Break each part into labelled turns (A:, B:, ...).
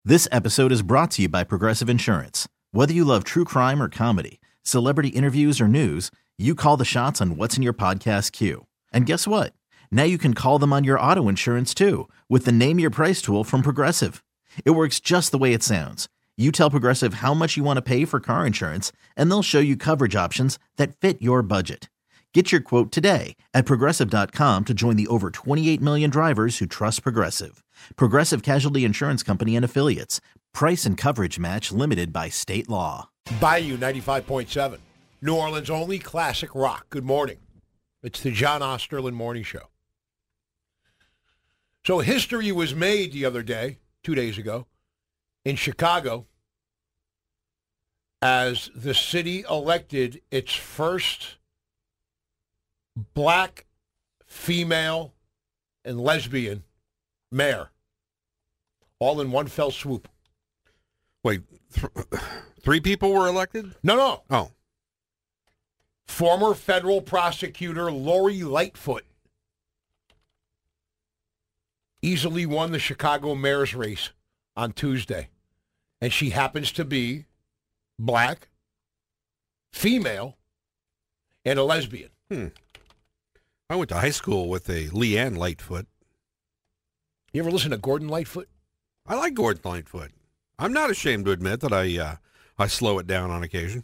A: This episode is brought to you by Progressive Insurance. Whether you love true crime or comedy, celebrity interviews or news, you call the shots on what's in your podcast queue. And guess what? Now you can call them on your auto insurance too with the Name Your Price tool from Progressive. It works just the way it sounds. You tell Progressive how much you want to pay for car insurance, and they'll show you coverage options that fit your budget. Get your quote today at Progressive.com to join the over 28 million drivers who trust Progressive. Progressive Casualty Insurance Company and Affiliates. Price and coverage match limited by state law.
B: Bayou 95.7, New Orleans' only classic rock. Good morning. It's the John Osterlin Morning Show. So history was made the other day, 2 days ago, in Chicago, as the city elected its first black, female, and lesbian mayor, all in one fell swoop.
C: Wait, three people were elected?
B: No.
C: Oh.
B: Former federal prosecutor Lori Lightfoot easily won the Chicago mayor's race on Tuesday. And she happens to be black, female, and a lesbian.
C: I went to high school with a Leanne Lightfoot.
B: You ever listen to Gordon Lightfoot?
C: I like Gordon Lightfoot. I'm not ashamed to admit that I slow it down on occasion.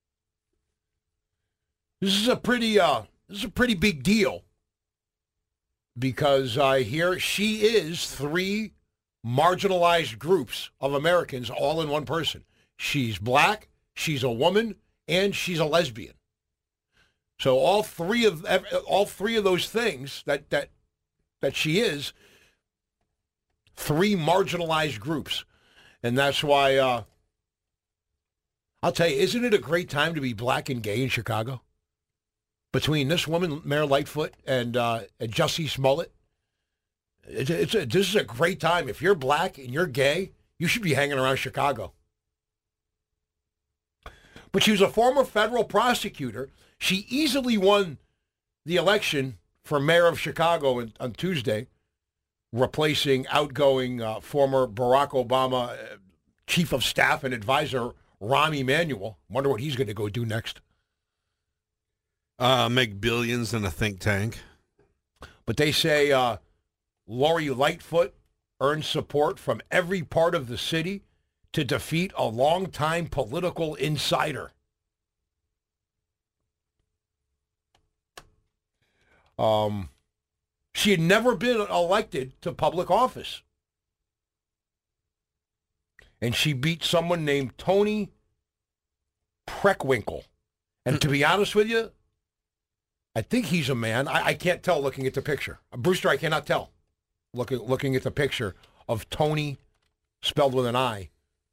B: This is a pretty big deal because I hear she is three marginalized groups of Americans all in one person. She's black, she's a woman, and she's a lesbian. So all three of those things that she is, three marginalized groups. And that's why I'll tell you, isn't it a great time to be black and gay in Chicago? Between this woman, Mayor Lightfoot, and Jussie Smollett, this is a great time. If you're black and you're gay, you should be hanging around Chicago. But she was a former federal prosecutor. She easily won the election for mayor of Chicago on Tuesday, replacing outgoing former Barack Obama chief of staff and advisor Rahm Emanuel. Wonder what he's going to go do next.
C: Make billions in a think tank.
B: But they say Lori Lightfoot earned support from every part of the city to defeat a longtime political insider. She had never been elected to public office. And she beat someone named Tony Preckwinkle. And to be honest with you, I think he's a man. I can't tell looking at the picture. Brewster, I cannot tell. Looking at the picture of Tony, spelled with an I.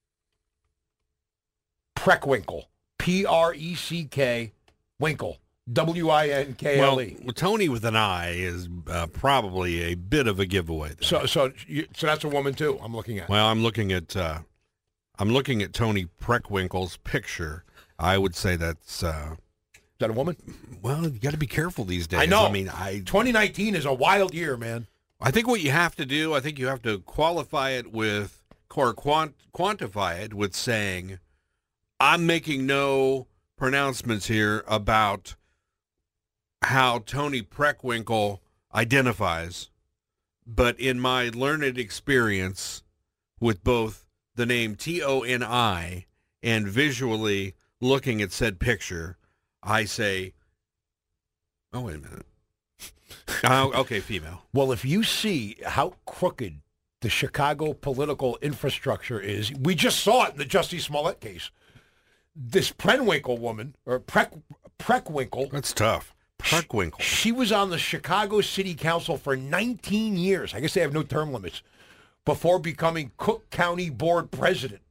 B: Preckwinkle. P-R-E-C-K, Winkle. W-I-N-K-L-E.
C: Well, Tony with an I is probably a bit of a giveaway there.
B: So that's a woman too. I'm looking at.
C: Well, I'm looking at Tony Preckwinkle's picture. I would say that's.
B: Is that a woman?
C: Well, you got to be careful these days.
B: I know.
C: I mean,
B: 2019 is a wild year, man.
C: I think what you have to do, I think you have to qualify it with, or quantify it with saying, I'm making no pronouncements here about how Tony Preckwinkle identifies, but in my learned experience with both the name Toni and visually looking at said picture, I say, oh, wait a minute. Okay, female.
B: Well, if you see how crooked the Chicago political infrastructure is, we just saw it in the Jussie Smollett case. This Preckwinkle woman, or Preckwinkle.
C: That's tough. Preckwinkle.
B: She was on the Chicago City Council for 19 years. I guess they have no term limits. Before becoming Cook County Board President.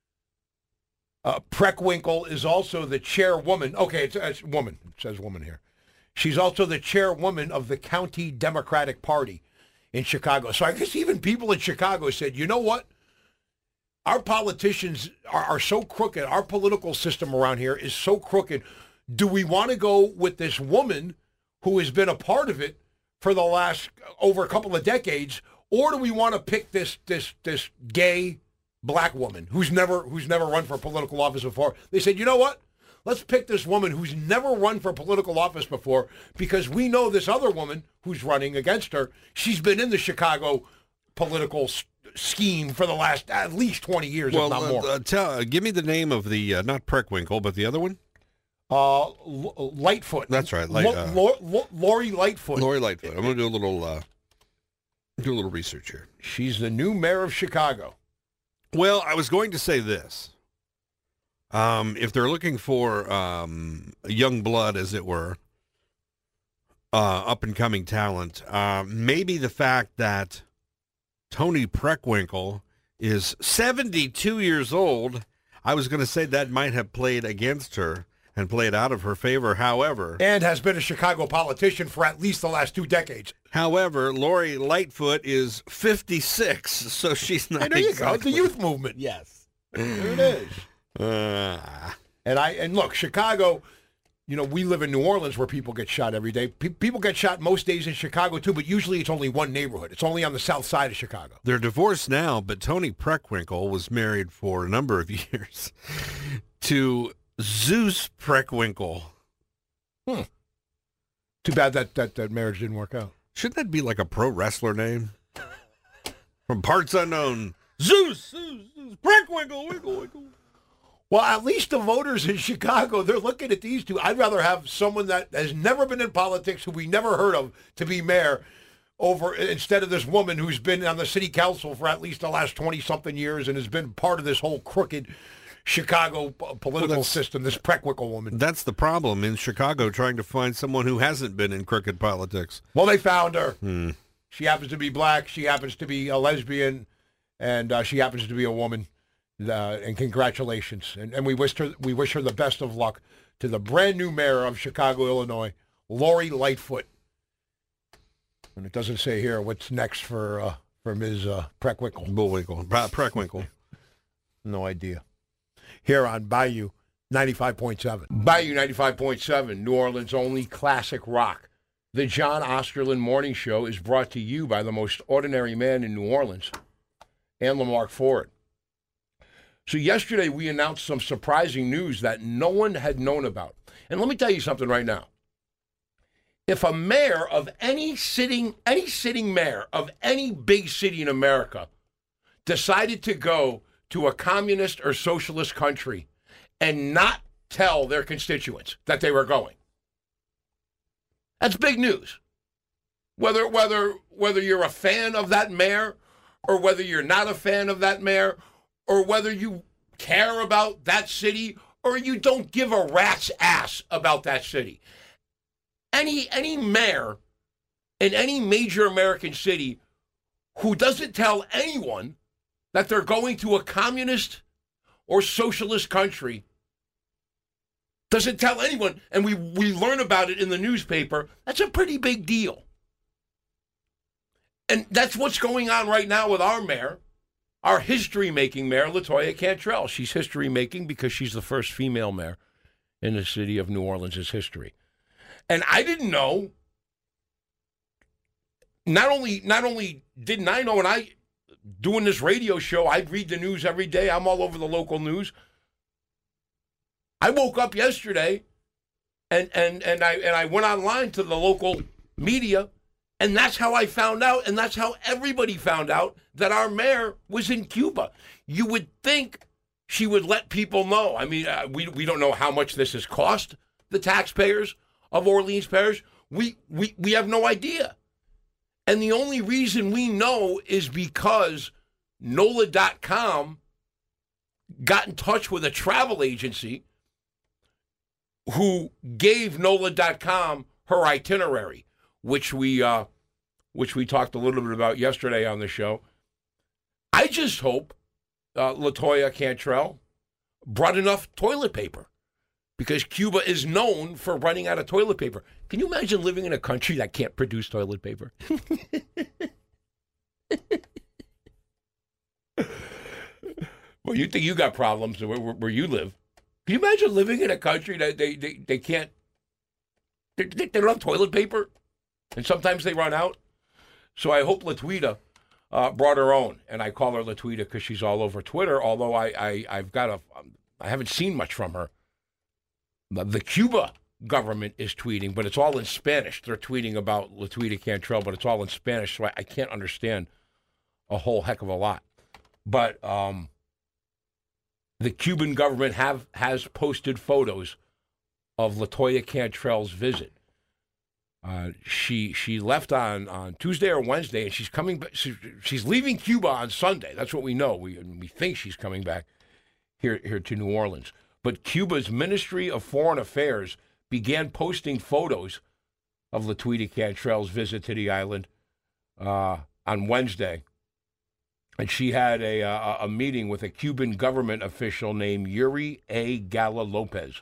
B: Preckwinkle is also the chairwoman. Okay, it's woman. It says woman here. She's also the chairwoman of the County Democratic Party in Chicago. So I guess even people in Chicago said, you know what? Our politicians are so crooked. Our political system around here is so crooked. Do we want to go with this woman who has been a part of it for the last over a couple of decades, or do we want to pick this gay black woman who's never run for political office before. They said, you know what? Let's pick this woman who's never run for political office before because we know this other woman who's running against her. She's been in the Chicago political scheme for the last at least 20 years, if not more.
C: Give me the name of the, not Preckwinkle, but the other one?
B: Lightfoot.
C: That's right.
B: Lori Lightfoot.
C: Lori Lightfoot. I'm going to do a little research here.
B: She's the new mayor of Chicago.
C: Well, I was going to say this. If they're looking for young blood, as it were, up-and-coming talent, maybe the fact that Toni Preckwinkle is 72 years old, I was going to say that might have played against her and played out of her favor. However...
B: And has been a Chicago politician for at least the last 2 decades.
C: However, Lori Lightfoot is 56, so she's not
B: there
C: exactly...
B: you go, the youth movement.
C: Yes.
B: There it is. And look, Chicago, you know, we live in New Orleans where people get shot every day. People get shot most days in Chicago too, but usually it's only one neighborhood. It's only on the south side of Chicago.
C: They're divorced now, but Toni Preckwinkle was married for a number of years to Zeus Preckwinkle.
B: Too bad that marriage didn't work out.
C: Shouldn't that be like a pro wrestler name? From parts unknown, Zeus Preckwinkle, winkle.
B: Well, at least the voters in Chicago, they're looking at these two. I'd rather have someone that has never been in politics, who we never heard of, to be mayor, instead of this woman who's been on the city council for at least the last 20-something years and has been part of this whole crooked Chicago political system, this Preckwinkle woman.
C: That's the problem in Chicago, trying to find someone who hasn't been in crooked politics.
B: Well, they found her. She happens to be black. She happens to be a lesbian. And she happens to be a woman. And congratulations. And we wish her the best of luck to the brand new mayor of Chicago, Illinois, Lori Lightfoot. And it doesn't say here what's next for Ms. Preckwinkle.
C: Preckwinkle.
B: No idea. Here on Bayou 95.7. Bayou 95.7, New Orleans' only classic rock. The John Osterlin Morning Show is brought to you by the most ordinary man in New Orleans, and Lamar Ford. So yesterday we announced some surprising news that no one had known about. And let me tell you something right now. If a mayor of any sitting mayor of any big city in America decided to go to a communist or socialist country and not tell their constituents that they were going, that's big news. Whether you're a fan of that mayor or whether you're not a fan of that mayor, or whether you care about that city, or you don't give a rat's ass about that city. Any mayor in any major American city who doesn't tell anyone that they're going to a communist or socialist country, doesn't tell anyone, and we learn about it in the newspaper, that's a pretty big deal. And that's what's going on right now with our mayor. Our history-making mayor, LaToya Cantrell. She's history-making because she's the first female mayor in the city of New Orleans' history. And I didn't know, not only didn't I know, and I, doing this radio show, I read the news every day. I'm all over the local news. I woke up yesterday and I went online to the local media, and that's how I found out, and that's how everybody found out that our mayor was in Cuba. You would think she would let people know. I mean, we don't know how much this has cost the taxpayers of Orleans Parish. We have no idea. And the only reason we know is because NOLA.com got in touch with a travel agency who gave NOLA.com her itinerary, which we talked a little bit about yesterday on the show. I just hope LaToya Cantrell brought enough toilet paper, because Cuba is known for running out of toilet paper. Can you imagine living in a country that can't produce toilet paper? Well, you think you got problems where you live. Can you imagine living in a country that they can't, they don't have toilet paper, and sometimes they run out? So I hope LaToya brought her own, and I call her Latuita because she's all over Twitter, although I haven't seen much from her. The Cuba government is tweeting, but it's all in Spanish. They're tweeting about Latuita Cantrell, but it's all in Spanish, so I can't understand a whole heck of a lot. But the Cuban government has posted photos of Latoya Cantrell's visit. She left on Tuesday or Wednesday, and she's coming. She's leaving Cuba on Sunday. That's what we know. We think she's coming back here to New Orleans. But Cuba's Ministry of Foreign Affairs began posting photos of Latuita Cantrell's visit to the island on Wednesday. And she had a meeting with a Cuban government official named Yuri A. Gala Lopez.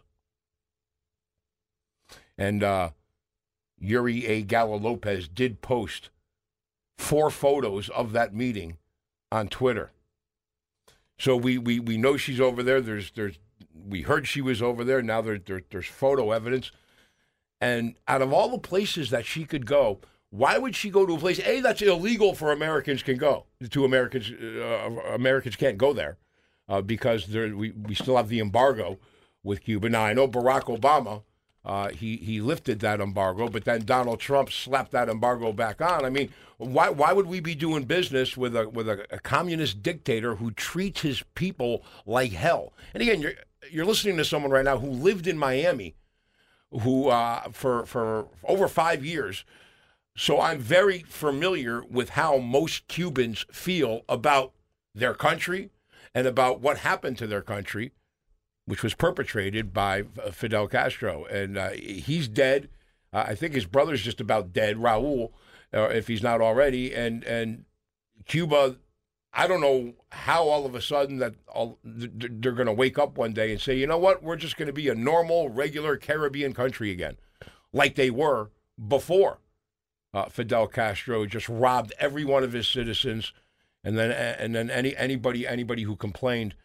B: And Yuri A. Gala Lopez did post 4 photos of that meeting on Twitter. So we know she's over there. We heard she was over there. Now there's photo evidence. And out of all the places that she could go, why would she go to a place, A, that's illegal for Americans can go? Americans can't go there because we still have the embargo with Cuba. Now, I know Barack Obama, he lifted that embargo, but then Donald Trump slapped that embargo back on. I mean, why would we be doing business with a communist dictator who treats his people like hell? And again, you're listening to someone right now who lived in Miami, who for over 5 years. So I'm very familiar with how most Cubans feel about their country and about what happened to their country, which was perpetrated by Fidel Castro. And he's dead. I think his brother's just about dead, Raul, if he's not already. And Cuba, I don't know how all of a sudden that they're going to wake up one day and say, you know what, we're just going to be a normal, regular Caribbean country again, like they were before. Fidel Castro just robbed every one of his citizens, and then anybody who complained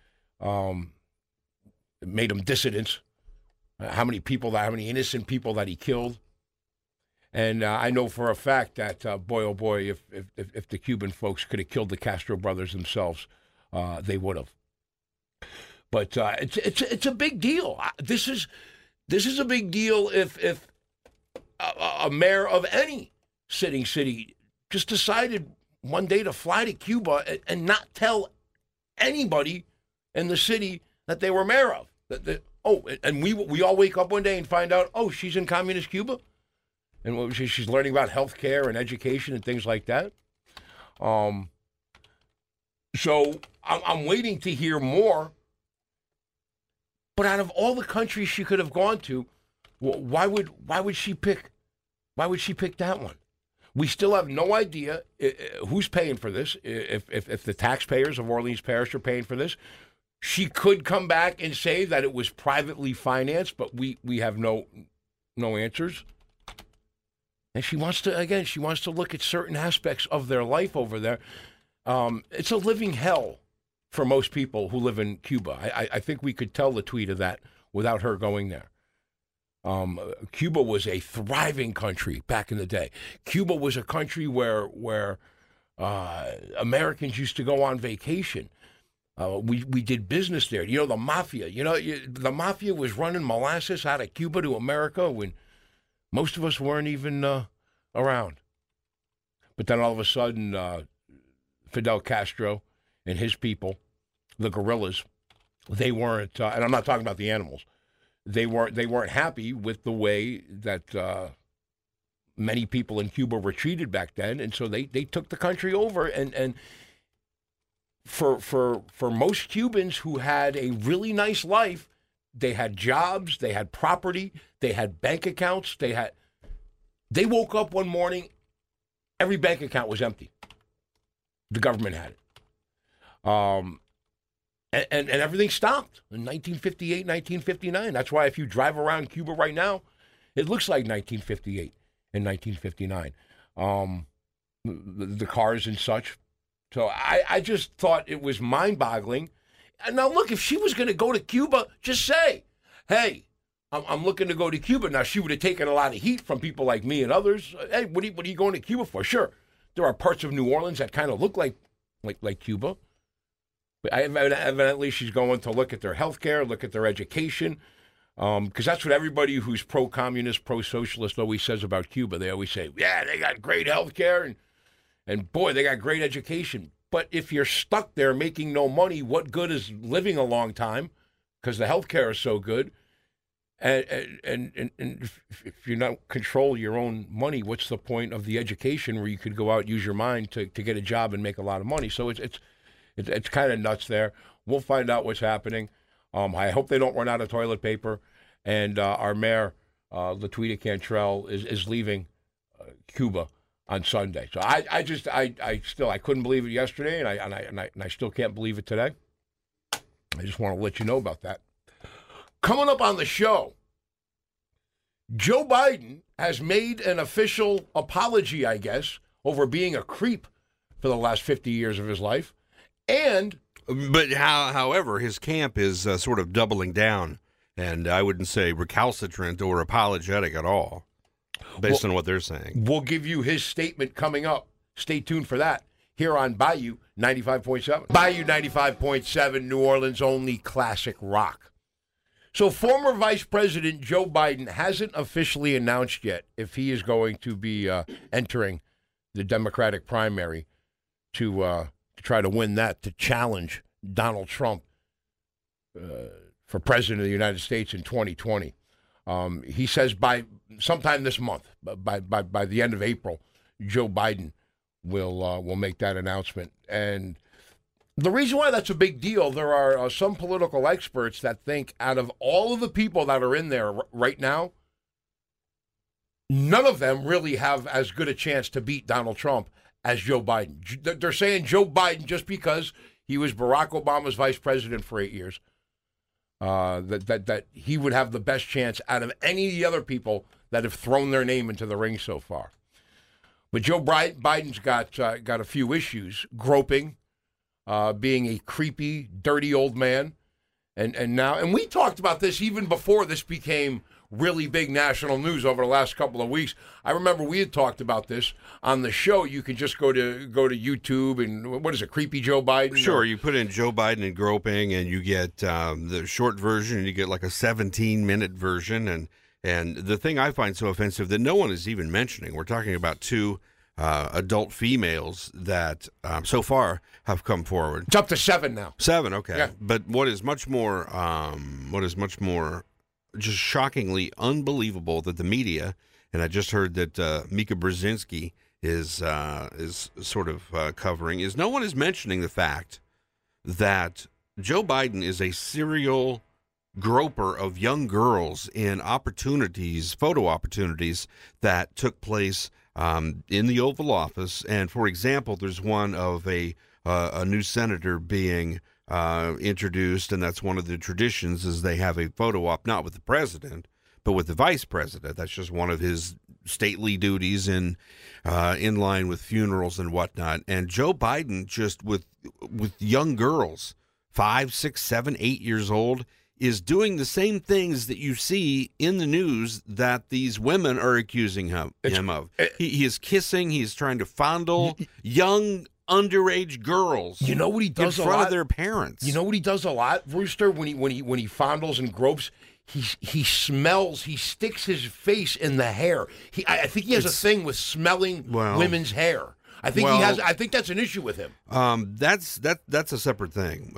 B: made them dissidents. How many innocent people that he killed, and I know for a fact that boy oh boy, if the Cuban folks could have killed the Castro brothers themselves, they would have. But it's a big deal. This is a big deal if a mayor of any sitting city just decided one day to fly to Cuba and not tell anybody in the city that they were mayor of. And we all wake up one day and find out, she's in communist Cuba, and she's learning about healthcare and education and things like that. So I'm waiting to hear more. But out of all the countries she could have gone to, why would she pick that one? We still have no idea who's paying for this, if the taxpayers of Orleans Parish are paying for this. She could come back and say that it was privately financed, but we have no answers. And she wants to look at certain aspects of their life over there. It's a living hell for most people who live in Cuba. I think we could tell Latuita that without her going there. Cuba was a thriving country back in the day. Cuba was a country where Americans used to go on vacation. We did business there. The mafia. The mafia was running molasses out of Cuba to America when most of us weren't even around. But then all of a sudden, Fidel Castro and his people, the guerrillas, they weren't. And I'm not talking about the animals. They weren't happy with the way that many people in Cuba were treated back then, and so they took the country over. And for most Cubans who had a really nice life, they had jobs, they had property, they had bank accounts, they woke up one morning, every bank account was empty. The government had it. And everything stopped in 1958, 1959. That's why if you drive around Cuba right now, it looks like 1958 and 1959. The cars and such. So I just thought it was mind-boggling. And now, look, if she was going to go to Cuba, just say, hey, I'm looking to go to Cuba. Now, she would have taken a lot of heat from people like me and others. Hey, what are you going to Cuba for? Sure. There are parts of New Orleans that kind of look like Cuba. But evidently she's going to look at their health care, look at their education, because that's what everybody who's pro-communist, pro-socialist always says about Cuba. They always say, yeah, they got great health care, and boy, they got great education. But if you're stuck there making no money, what good is living a long time? Because the health care is so good. And if you don't control your own money, what's the point of the education where you could go out, use your mind to get a job and make a lot of money? So it's kind of nuts there. We'll find out what's happening. I hope they don't run out of toilet paper. And our mayor, Latuita Cantrell, is leaving Cuba on Sunday. So I couldn't believe it yesterday, and I still can't believe it today. I just want to let you know about that. Coming up on the show, Joe Biden has made an official apology, I guess, over being a creep for the last 50 years of his life. But
C: however, his camp is sort of doubling down, and I wouldn't say recalcitrant or apologetic at all, based on what they're saying.
B: We'll give you his statement coming up. Stay tuned for that here on Bayou 95.7. Bayou 95.7, New Orleans' only classic rock. So former Vice President Joe Biden hasn't officially announced yet if he is going to be entering the Democratic primary to try to win that, to challenge Donald Trump for president of the United States in 2020. He says by sometime this month, by the end of April, Joe Biden will make that announcement. And the reason why that's a big deal, there are some political experts that think out of all of the people that are in there right now, none of them really have as good a chance to beat Donald Trump as Joe Biden. They're saying Joe Biden just because he was Barack Obama's vice president for 8 years, that he would have the best chance out of any of the other people that have thrown their name into the ring so far. But Joe Biden's got a few issues: groping, being a creepy, dirty old man, and we talked about this even before this became really big national news over the last couple of weeks. I remember we had talked about this on the show. You can just go to YouTube and what is it, Creepy Joe Biden?
C: Sure, you put in Joe Biden and groping, and you get the short version, and you get like a 17-minute version. And the thing I find so offensive that no one is even mentioning, we're talking about two adult females that so far have come forward.
B: It's up to 7 now.
C: 7, okay.
B: Yeah.
C: But what is much more just shockingly unbelievable that the media, and I just heard that Mika Brzezinski is sort of covering, is no one is mentioning the fact that Joe Biden is a serial groper of young girls in photo opportunities that took place in the Oval Office. And for example, there's one of a new senator being introduced, and that's one of the traditions is they have a photo op, not with the president, but with the vice president. That's just one of his stately duties in line with funerals and whatnot. And Joe Biden, just with young girls, 5, 6, 7, 8 years old, is doing the same things that you see in the news that these women are accusing him of. He is kissing, he's trying to fondle young underage girls.
B: You know what he does
C: in front of their parents.
B: You know what he does a lot, Rooster, when he fondles and gropes? He smells. He sticks his face in the hair. I think he has a thing with smelling women's hair. I think he has. I think that's an issue with him.
C: That's a separate thing.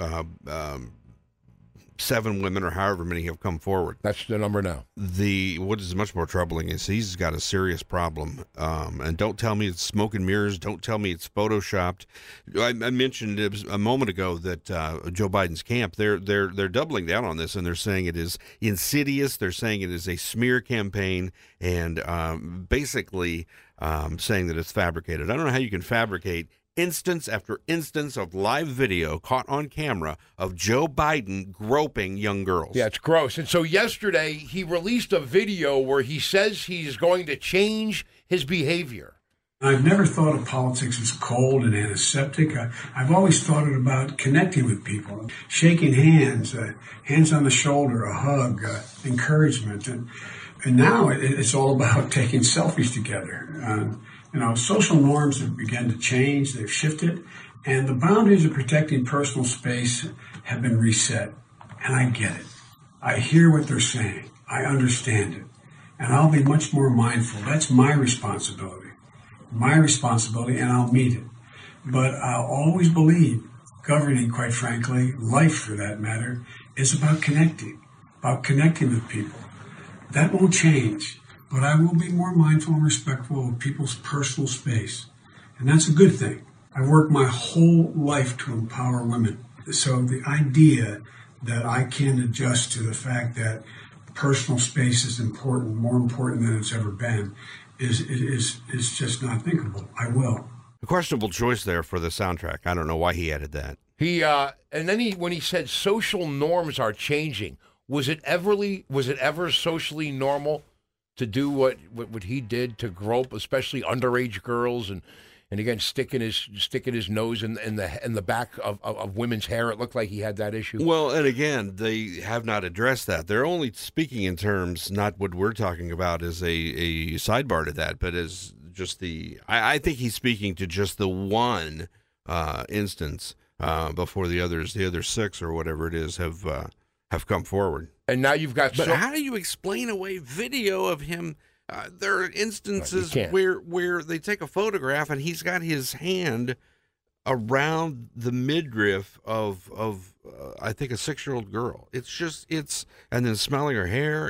C: 7 women or however many have come forward.
B: That's the number now.
C: What is much more troubling is he's got a serious problem. And don't tell me it's smoke and mirrors. Don't tell me it's photoshopped. I mentioned a moment ago that Joe Biden's camp, they're doubling down on this, and they're saying it is insidious. They're saying it is a smear campaign, and basically saying that it's fabricated. I don't know how you can fabricate instance after instance of live video caught on camera of Joe Biden groping young girls.
B: Yeah, it's gross. And so yesterday he released a video where he says he's going to change his behavior.
D: I've never thought of politics as cold and antiseptic. I've always thought it about connecting with people, shaking hands, hands on the shoulder, a hug, encouragement. And now it's all about taking selfies together. Social norms have begun to change, they've shifted, and the boundaries of protecting personal space have been reset. And I get it. I hear what they're saying. I understand it. And I'll be much more mindful. That's my responsibility. And I'll meet it. But I'll always believe governing, quite frankly, life for that matter, is about connecting with people. That won't change, but I will be more mindful and respectful of people's personal space. And that's a good thing. I worked my whole life to empower women. So the idea that I can adjust to the fact that personal space is important, more important than it's ever been, is just not thinkable. I will.
C: A questionable choice there for the soundtrack. I don't know why he added that.
B: And then when he said social norms are changing, was it ever socially normal to do what he did, to grope especially underage girls and again sticking his nose in the back of women's hair? It looked like he had that issue.
C: Well, and again, they have not addressed that. They're only speaking in terms, not what we're talking about as a sidebar to that, but as just I think he's speaking to just the one instance before the other six or whatever it is have come forward.
B: And now you've got.
C: But how do you explain away video of him? There are instances where they take a photograph and he's got his hand around the midriff of I think a 6-year-old girl. And then smelling her hair.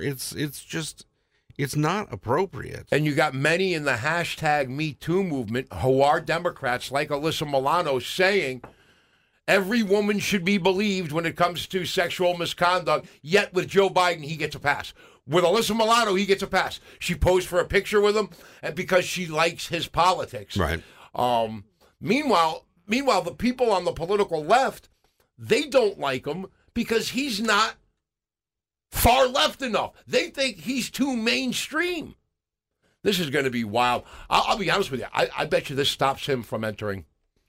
C: It's not appropriate.
B: And you got many in the hashtag Me Too movement who are Democrats like Alyssa Milano saying every woman should be believed when it comes to sexual misconduct, yet with Joe Biden, he gets a pass. With Alyssa Milano, he gets a pass. She posed for a picture with him because she likes his politics.
C: Right.
B: Meanwhile, the people on the political left, they don't like him because he's not far left enough. They think he's too mainstream. This is going to be wild. I'll be honest with you. I bet you this stops him from entering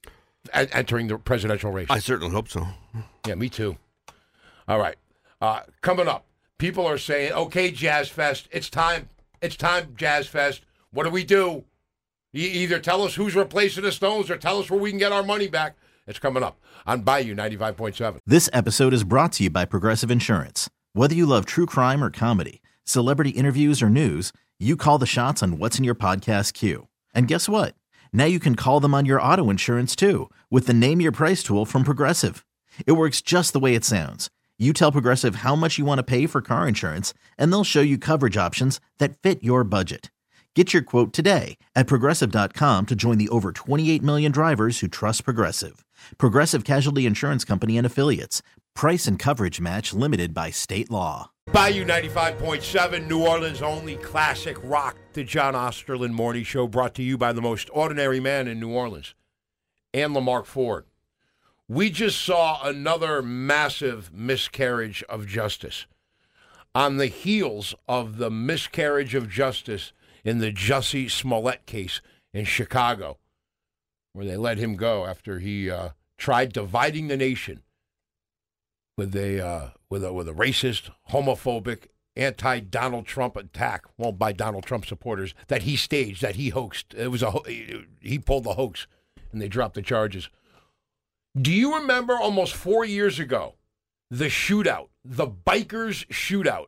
B: the presidential race.
C: I certainly hope so.
B: Yeah, me too. All right. Coming up, people are saying, okay, Jazz Fest, it's time. It's time, Jazz Fest. What do? You either tell us who's replacing the Stones or tell us where we can get our money back. It's coming up on Bayou 95.7.
A: This episode is brought to you by Progressive Insurance. Whether you love true crime or comedy, celebrity interviews or news, you call the shots on what's in your podcast queue. And guess what? Now you can call them on your auto insurance too with the Name Your Price tool from Progressive. It works just the way it sounds. You tell Progressive how much you want to pay for car insurance, and they'll show you coverage options that fit your budget. Get your quote today at Progressive.com to join the over 28 million drivers who trust Progressive. Progressive Casualty Insurance Company and Affiliates. Price and coverage match limited by state law.
B: Bayou 95.7, New Orleans' only classic rock, the John Osterland Morning Show, brought to you by the most ordinary man in New Orleans, and Lamarck Ford. We just saw another massive miscarriage of justice. On the heels of the miscarriage of justice in the Jussie Smollett case in Chicago, where they let him go after he tried dividing the nation with a racist, homophobic, anti-Donald Trump attack, well, by Donald Trump supporters, that he staged, that he hoaxed. He pulled the hoax, and they dropped the charges. Do you remember almost 4 years ago, the shootout, the bikers shootout,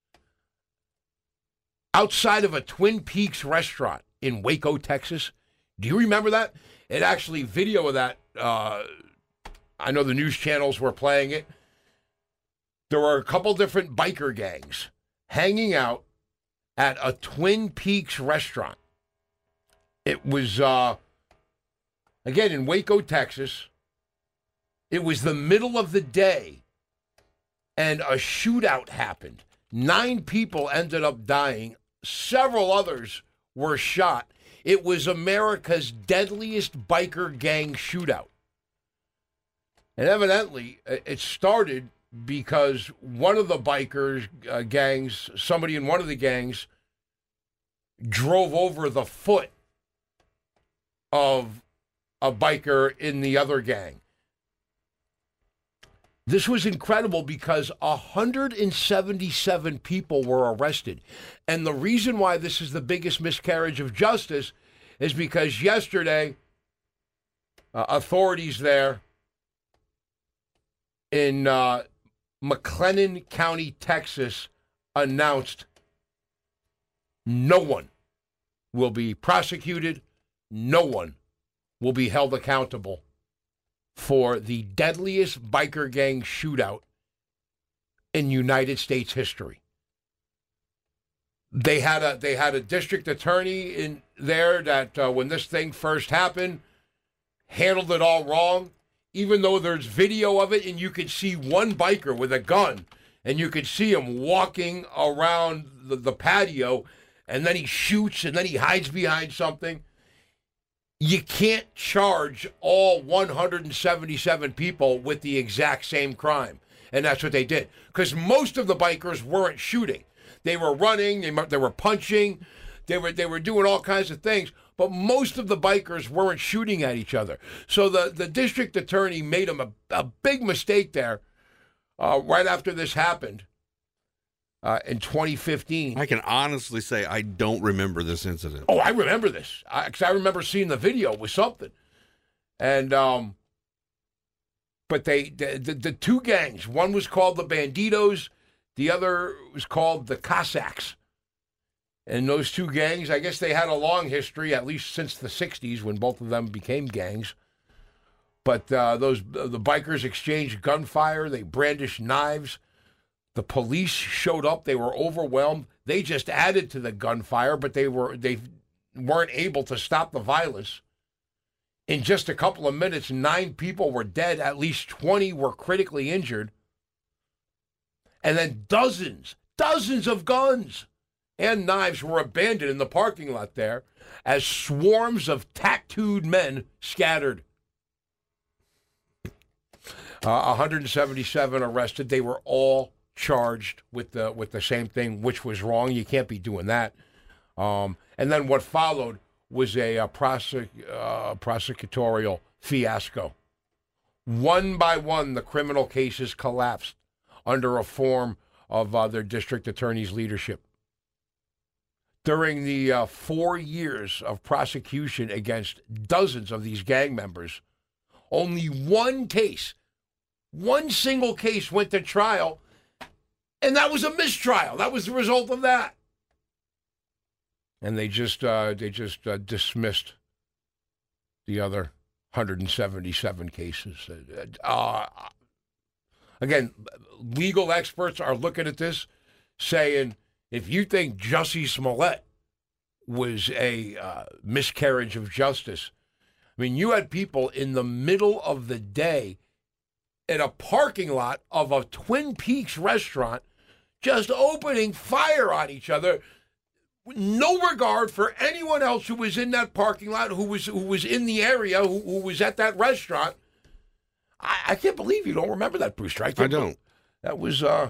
B: outside of a Twin Peaks restaurant in Waco, Texas? Do you remember that? It actually, video of that, I know the news channels were playing it. There were a couple different biker gangs hanging out at a Twin Peaks restaurant. It was, again, in Waco, Texas. It was the middle of the day, and a shootout happened. 9 people ended up dying. Several others were shot. It was America's deadliest biker gang shootout. And evidently, it started because one of the biker gangs, somebody in one of the gangs, drove over the foot of a biker in the other gang. This was incredible because 177 people were arrested. And the reason why this is the biggest miscarriage of justice is because yesterday authorities there in McLennan County, Texas, announced no one will be prosecuted, no one will be held accountable for the deadliest biker gang shootout in United States history. They had a district attorney in there that when this thing first happened, handled it all wrong, even though there's video of it and you could see one biker with a gun and you could see him walking around the patio and then he shoots and then he hides behind something. You can't charge all 177 people with the exact same crime. And that's what they did. Because most of the bikers weren't shooting. They were running, they were punching, they were doing all kinds of things. But most of the bikers weren't shooting at each other. So the district attorney made him a big mistake there right after this happened in 2015.
C: I can honestly say I don't remember this incident.
B: Oh, I remember this. Because I remember seeing the video. It was something. And, but the two gangs, one was called the Banditos, the other was called the Cossacks. And those two gangs, I guess they had a long history, at least since the 60s when both of them became gangs. But the bikers exchanged gunfire. They brandished knives. The police showed up. They were overwhelmed. They just added to the gunfire, but they weren't able to stop the violence. In just a couple of minutes, 9 people were dead. At least 20 were critically injured. And then dozens of guns and knives were abandoned in the parking lot there as swarms of tattooed men scattered. 177 arrested. They were all charged with the same thing, which was wrong. You can't be doing that. And then what followed was a prosecutorial fiasco. One by one, the criminal cases collapsed under a form of their district attorney's leadership. During the 4 years of prosecution against dozens of these gang members, only one single case went to trial, and that was a mistrial. That was the result of that. And they just dismissed the other 177 cases. Again, legal experts are looking at this, saying, if you think Jussie Smollett was a miscarriage of justice, I mean, you had people in the middle of the day in a parking lot of a Twin Peaks restaurant just opening fire on each other, no regard for anyone else who was in that parking lot, who was in the area, who was at that restaurant. I can't believe you don't remember that, Brewster. I don't. That was... I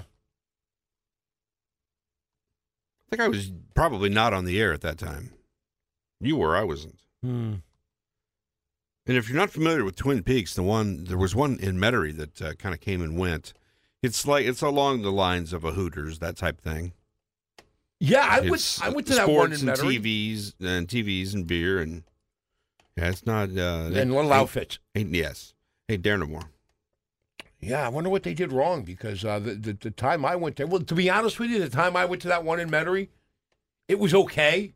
C: think I was probably not on the air at that time. You were, I wasn't. And if you're not familiar with Twin Peaks, there was one in Metairie that kind of came and went. It's along the lines of a Hooters, that type thing.
B: Yeah, I went to that one in
C: Metairie. TVs and beer and yeah, it's not
B: and little outfits.
C: Yes. Hey, Dare No More.
B: Yeah, I wonder what they did wrong because the time I went there, well, to be honest with you, the time I went to that one in Metairie, it was okay.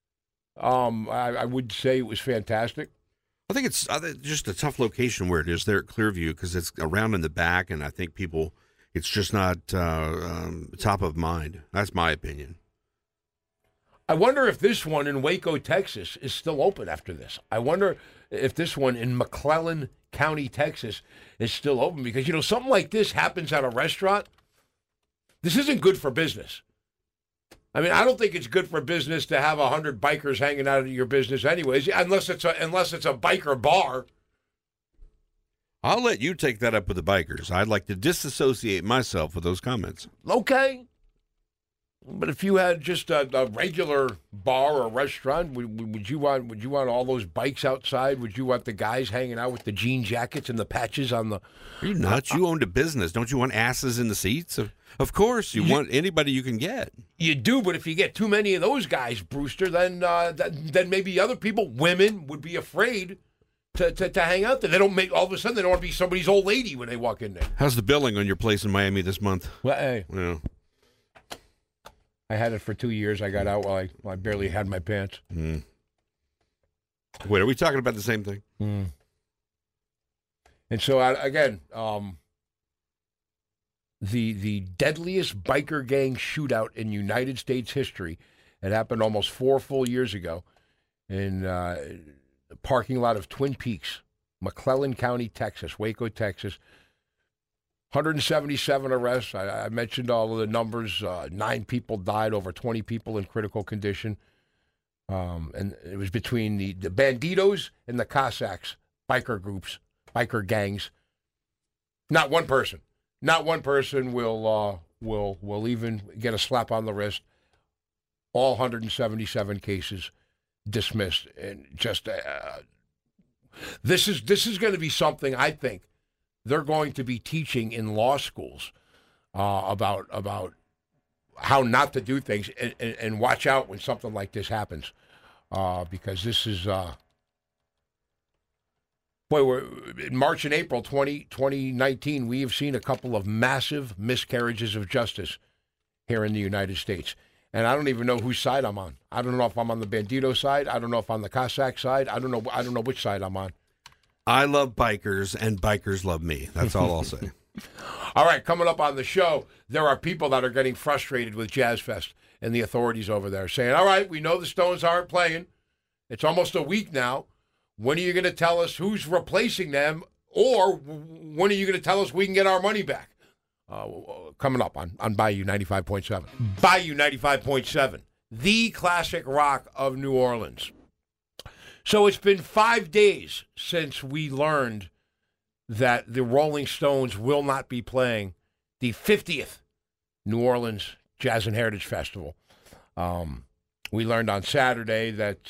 B: I would say it was fantastic.
C: I think it's just a tough location where it is there at Clearview because it's around in the back, and I think it's just not top of mind. That's my opinion.
B: I wonder if this one in Waco, Texas is still open after this. I wonder if this one in McLennan County, Texas is still open because, something like this happens at a restaurant. This isn't good for business. I mean, I don't think it's good for business to have 100 bikers hanging out at your business anyways, unless it's a biker bar.
C: I'll let you take that up with the bikers. I'd like to disassociate myself with those comments.
B: Okay. But if you had just a regular bar or restaurant, would you want all those bikes outside? Would you want the guys hanging out with the jean jackets and the patches on the...
C: Are you nuts? You owned a business. Don't you want asses in the seats? Of course, you want anybody you can get.
B: You do, but if you get too many of those guys, Brewster, then maybe other people, women, would be afraid to hang out there. They don't all of a sudden they don't want to be somebody's old lady when they walk in there.
C: How's the billing on your place in Miami this month?
B: Well, hey,
C: Yeah.
B: I had it for 2 years. I got out while I barely had my pants.
C: Mm. Wait, are we talking about the same thing?
B: Mm. And so, again, the deadliest biker gang shootout in United States history. It happened almost 4 full years ago in the parking lot of Twin Peaks, McClellan County, Texas, Waco, Texas. 177 arrests. I mentioned all of the numbers. 9 people died, over 20 people in critical condition. And it was between the Bandidos and the Cossacks, biker groups, biker gangs. Not one person will even get a slap on the wrist. All 177 cases dismissed, and just this is going to be something I think they're going to be teaching in law schools about how not to do things and watch out when something like this happens, because this is we're in March and April 2019. We have seen a couple of massive miscarriages of justice here in the United States. And I don't even know whose side I'm on. I don't know if I'm on the Bandito side. I don't know if I'm on the Cossack side. I don't know which side I'm on.
C: I love bikers, and bikers love me. That's all I'll say.
B: All right, coming up on the show, there are people that are getting frustrated with Jazz Fest and the authorities over there saying, all right, we know the Stones aren't playing. It's almost a week now. When are you going to tell us who's replacing them? Or when are you going to tell us we can get our money back? Coming up on Bayou 95.7. Bayou 95.7, the classic rock of New Orleans. So it's been 5 days since we learned that the Rolling Stones will not be playing the 50th New Orleans Jazz and Heritage Festival. We learned on Saturday that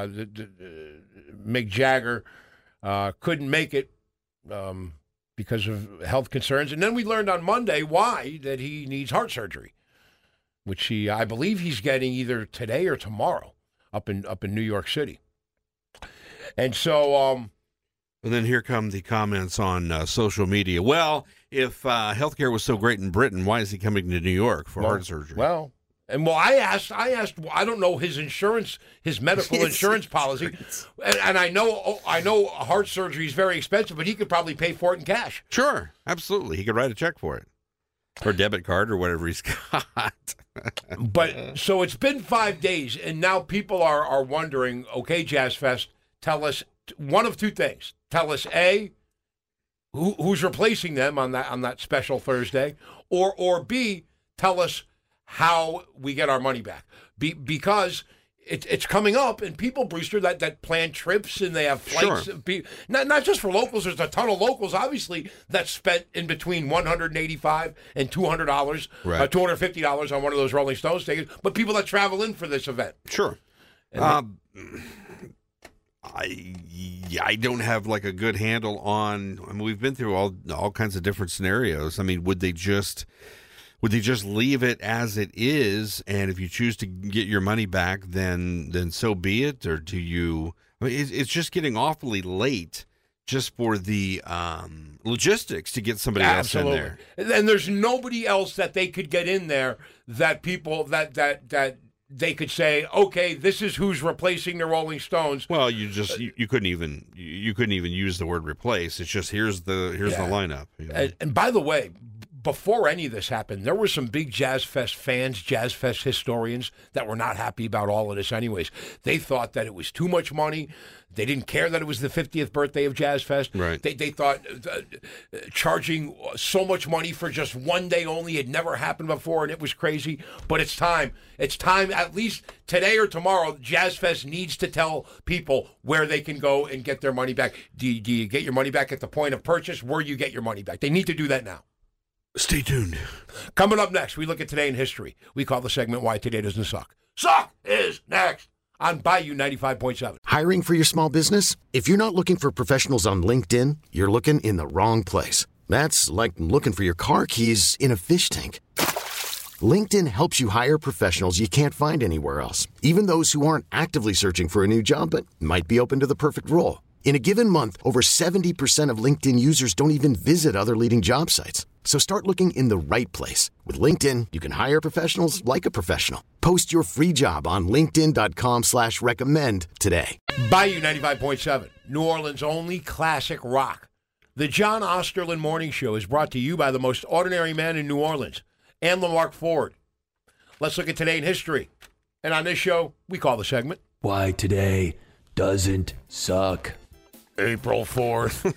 B: Mick Jagger couldn't make it because of health concerns. And then we learned on Monday why, that he needs heart surgery, which I believe he's getting either today or tomorrow up in New York City. And so...
C: And then here come the comments on social media. Well, if healthcare was so great in Britain, why is he coming to New York for heart surgery?
B: I asked, I don't know his insurance, his medical insurance policy. And I know heart surgery is very expensive, but he could probably pay for it in cash.
C: Sure, absolutely. He could write a check for it. Or debit card or whatever he's got.
B: But so it's been 5 days, and now people are wondering, okay, Jazz Fest, tell us one of two things. Tell us, A, who's replacing them on that special Thursday, or B, tell us how we get our money back. Because it's coming up, and people, Brewster, that plan trips and they have flights.
C: Sure.
B: Not just for locals. There's a ton of locals, obviously, that spent in between $185 and $200,
C: right.
B: $250 on one of those Rolling Stones tickets, but people that travel in for this event.
C: Sure. I don't have like a good handle on. I mean, we've been through all kinds of different scenarios. I mean, would they just leave it as it is, and if you choose to get your money back, then so be it? Or do you? I mean, it's just getting awfully late just for the logistics to get somebody else in there.
B: And there's nobody else that they could get in there that people that they could say, okay, this is who's replacing the Rolling Stones.
C: Well, you couldn't even use the word replace. It's just here's the lineup. You know?
B: And by the way, before any of this happened, there were some big Jazz Fest fans, Jazz Fest historians that were not happy about all of this anyways. They thought that it was too much money. They didn't care that it was the 50th birthday of Jazz Fest.
C: Right.
B: They thought charging so much money for just one day only had never happened before, and it was crazy. But it's time. It's time, at least today or tomorrow, Jazz Fest needs to tell people where they can go and get their money back. Do you get your money back at the point of purchase? Where you get your money back? They need to do that now.
C: Stay tuned.
B: Coming up next, we look at Today in History. We call the segment Why Today Doesn't Suck. Suck is next on Bayou 95.7.
E: Hiring for your small business? If you're not looking for professionals on LinkedIn, you're looking in the wrong place. That's like looking for your car keys in a fish tank. LinkedIn helps you hire professionals you can't find anywhere else, even those who aren't actively searching for a new job but might be open to the perfect role. In a given month, over 70% of LinkedIn users don't even visit other leading job sites. So start looking in the right place. With LinkedIn, you can hire professionals like a professional. Post your free job on linkedin.com/recommend today.
B: Bayou 95.7, New Orleans' only classic rock. The John Osterlin Morning Show is brought to you by the most ordinary man in New Orleans, and Lamarck Ford. Let's look at today in history. And on this show, we call the segment,
F: Why Today Doesn't Suck.
B: April 4th.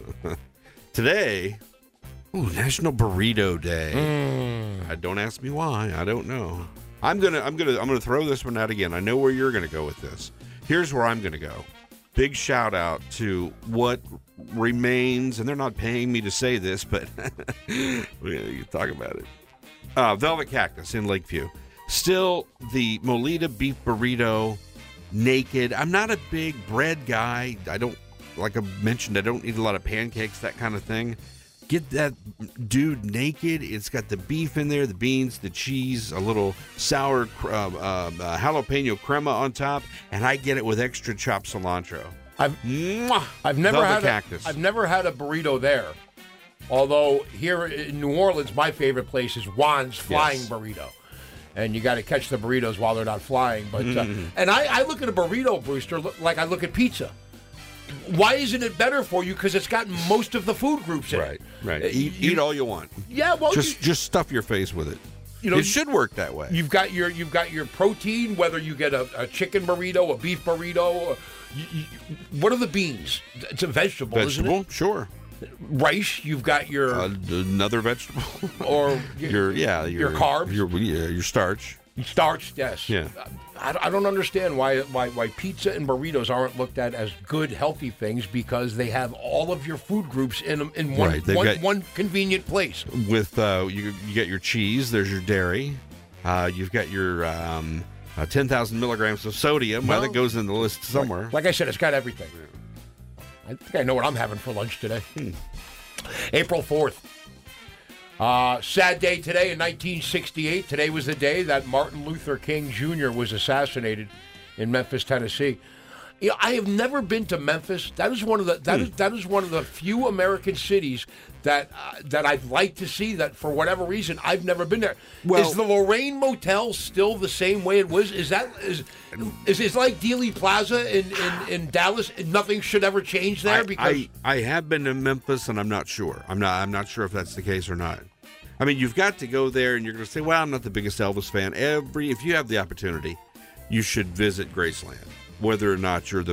C: Today, National Burrito Day. Don't ask me why. I don't know. I'm gonna throw this one out again. I know where you're gonna go with this. Here's where I'm gonna go. Big shout out to what remains, and they're not paying me to say this, but we're gonna talk about it. Velvet Cactus in Lakeview. Still the Molita beef burrito, naked. I'm not a big bread guy. I don't, like I mentioned, I don't eat a lot of pancakes, that kind of thing. Get that dude naked. It's got the beef in there, the beans, the cheese, a little sour jalapeno crema on top, and I get it with extra chopped cilantro.
B: I've never had a burrito there. Although here in New Orleans, my favorite place is Juan's Flying Burrito. And you got to catch the burritos while they're not flying. But and I look at a burrito, Brewster, like I look at pizza. Why isn't it better for you? Because it's got most of the food groups in it.
C: Right. Eat all you want.
B: Yeah, well,
C: just stuff your face with it. You know, it should work that way.
B: You've got your protein, whether you get a chicken burrito, a beef burrito. What are the beans? It's a vegetable, isn't it?
C: Sure.
B: Rice, you've got your
C: another vegetable,
B: or your carbs,
C: your starch.
B: Starch, yes.
C: Yeah.
B: I don't understand why pizza and burritos aren't looked at as good, healthy things, because they have all of your food groups in one convenient place.
C: With you get your cheese, there's your dairy, you've got your 10,000 milligrams of sodium. Well, that goes in the list somewhere.
B: Like I said, it's got everything. I think I know what I'm having for lunch today. April 4th. Sad day today in 1968. Today was the day that Martin Luther King Jr. was assassinated in Memphis, Tennessee. You know, I have never been to Memphis. That is one of the few American cities that I'd like to see. That for whatever reason I've never been there. Is the Lorraine Motel still the same way it was? Is it like Dealey Plaza in Dallas? Nothing should ever change there because
C: I have been to Memphis and I'm not sure. I'm not sure if that's the case or not. I mean, you've got to go there and you're going to say, "Well, I'm not the biggest Elvis fan." If you have the opportunity, you should visit Graceland. Whether or not you're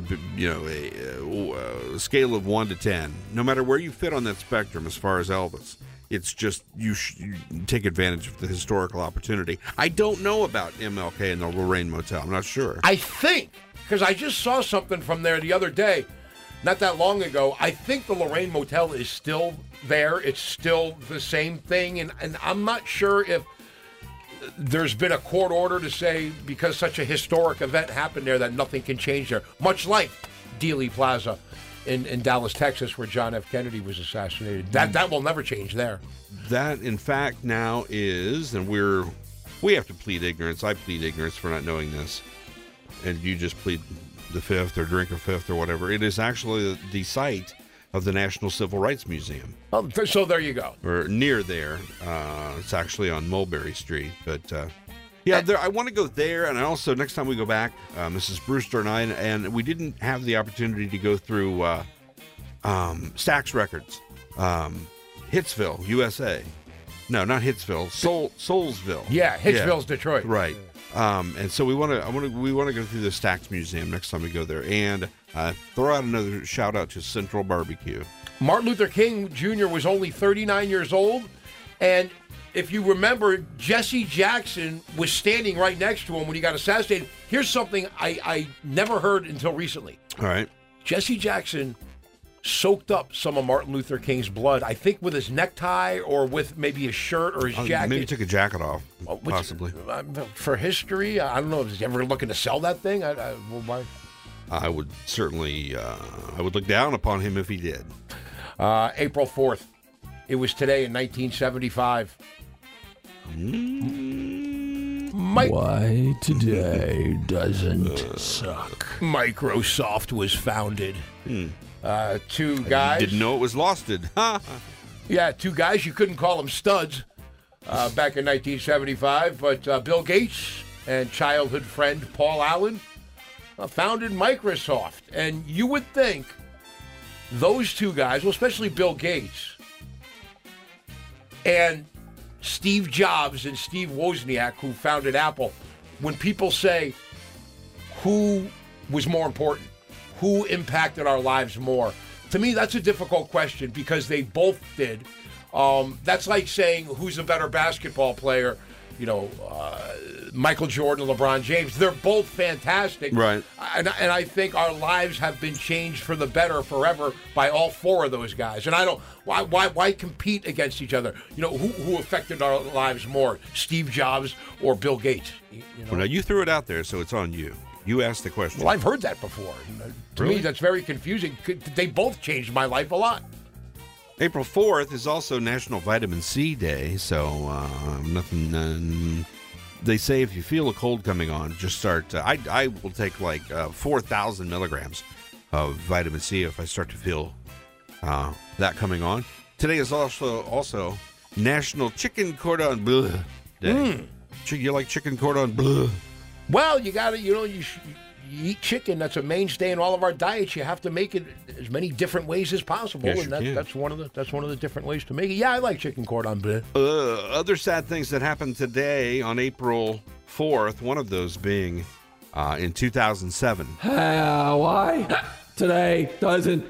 C: a scale of 1 to 10, no matter where you fit on that spectrum as far as Elvis, it's just you take advantage of the historical opportunity. I don't know about MLK and the Lorraine Motel. I'm not sure.
B: I think, because I just saw something from there the other day, not that long ago, I think the Lorraine Motel is still there. It's still the same thing, and I'm not sure if there's been a court order to say because such a historic event happened there that nothing can change there. Much like Dealey Plaza in Dallas, Texas, where John F. Kennedy was assassinated. That will never change there.
C: That, in fact, now is, and we have to plead ignorance. I plead ignorance for not knowing this, and you just plead the fifth or drink a fifth or whatever. It is actually the site of the National Civil Rights Museum.
B: Oh, so there you go.
C: Or near there. It's actually on Mulberry Street. But, I want to go there. And also, next time we go back, Mrs. Brewster and I, and we didn't have the opportunity to go through Stax Records. Hitsville, USA. No, not Hitsville. Soulsville.
B: Yeah, Hitsville's Detroit.
C: Right. And so we want to go through the Stax Museum next time we go there, and throw out another shout out to Central Barbecue.
B: Martin Luther King Jr. was only 39 years old, and if you remember, Jesse Jackson was standing right next to him when he got assassinated. Here's something I never heard until recently.
C: All right,
B: Jesse Jackson soaked up some of Martin Luther King's blood, I think with his necktie or with maybe his shirt or his jacket.
C: Maybe took a jacket off, possibly.
B: For history, I don't know. Is he ever looking to sell that thing? Why?
C: I would certainly, I would look down upon him if he did.
B: April 4th. It was today in 1975.
F: Why today doesn't suck.
B: Microsoft was founded. Two guys.
C: Didn't know it was losted.
B: Yeah, two guys. You couldn't call them studs back in 1975, but Bill Gates and childhood friend Paul Allen founded Microsoft. And you would think those two guys, well, especially Bill Gates and Steve Jobs and Steve Wozniak, who founded Apple, when people say who was more important, who impacted our lives more, to me that's a difficult question because they both did. That's like saying who's a better basketball player, Michael Jordan or LeBron James. They're both fantastic.
C: Right.
B: And I think our lives have been changed for the better forever by all four of those guys. And I don't, why compete against each other? Who affected our lives more, Steve Jobs or Bill Gates?
C: Well, now you threw it out there, so it's on you. You asked the question.
B: Well, I've heard that before. To me, that's very confusing. They both changed my life a lot.
C: April 4th is also National Vitamin C Day, so nothing. They say if you feel a cold coming on, just start. I will take like 4,000 milligrams of vitamin C if I start to feel that coming on. Today is also National Chicken Cordon Bleu Day. You like chicken cordon bleu?
B: Well, you got to, you eat chicken. That's a mainstay in all of our diets. You have to make it as many different ways as possible,
C: Yes,
B: and that's one of the different ways to make it. Yeah, I like chicken cordon bleu.
C: Other sad things that happened today on April 4th. One of those being in 2007.
F: Why today doesn't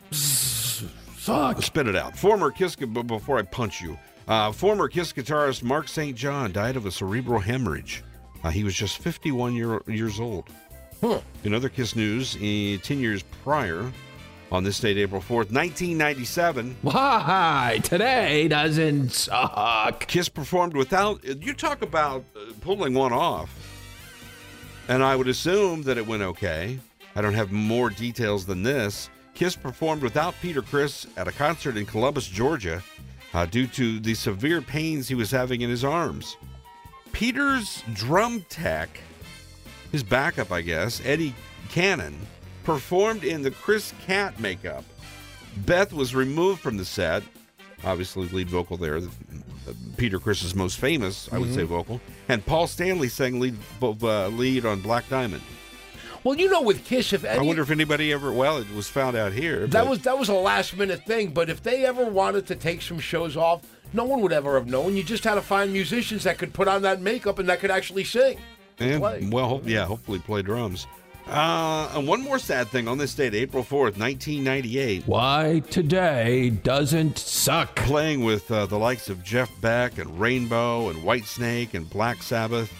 F: suck.
C: Spit it out. Former Kiss, before I punch you. Former Kiss guitarist Mark St. John died of a cerebral hemorrhage. He was just 51 years old. In other Kiss news, 10 years prior, on this date, April 4th, 1997.
F: Why today doesn't suck.
C: Kiss performed without, you talk about pulling one off. And I would assume that it went okay. I don't have more details than this. Kiss performed without Peter Criss at a concert in Columbus, Georgia, due to the severe pains he was having in his arms. Peter's drum tech, his backup, I guess, Eddie Cannon, performed in the Chris Cat makeup. Beth was removed from the set, obviously lead vocal there, Peter Criss's most famous, I would say, vocal, and Paul Stanley sang lead on Black Diamond.
B: Well, with Kiss, if any,
C: I wonder if anybody ever, it was found out here.
B: That was a last-minute thing, but if they ever wanted to take some shows off, no one would ever have known. You just had to find musicians that could put on that makeup and that could actually sing.
C: And, hopefully play drums. And one more sad thing on this date, April 4th, 1998.
F: Why today doesn't suck.
C: Playing with the likes of Jeff Beck and Rainbow and Whitesnake and Black Sabbath.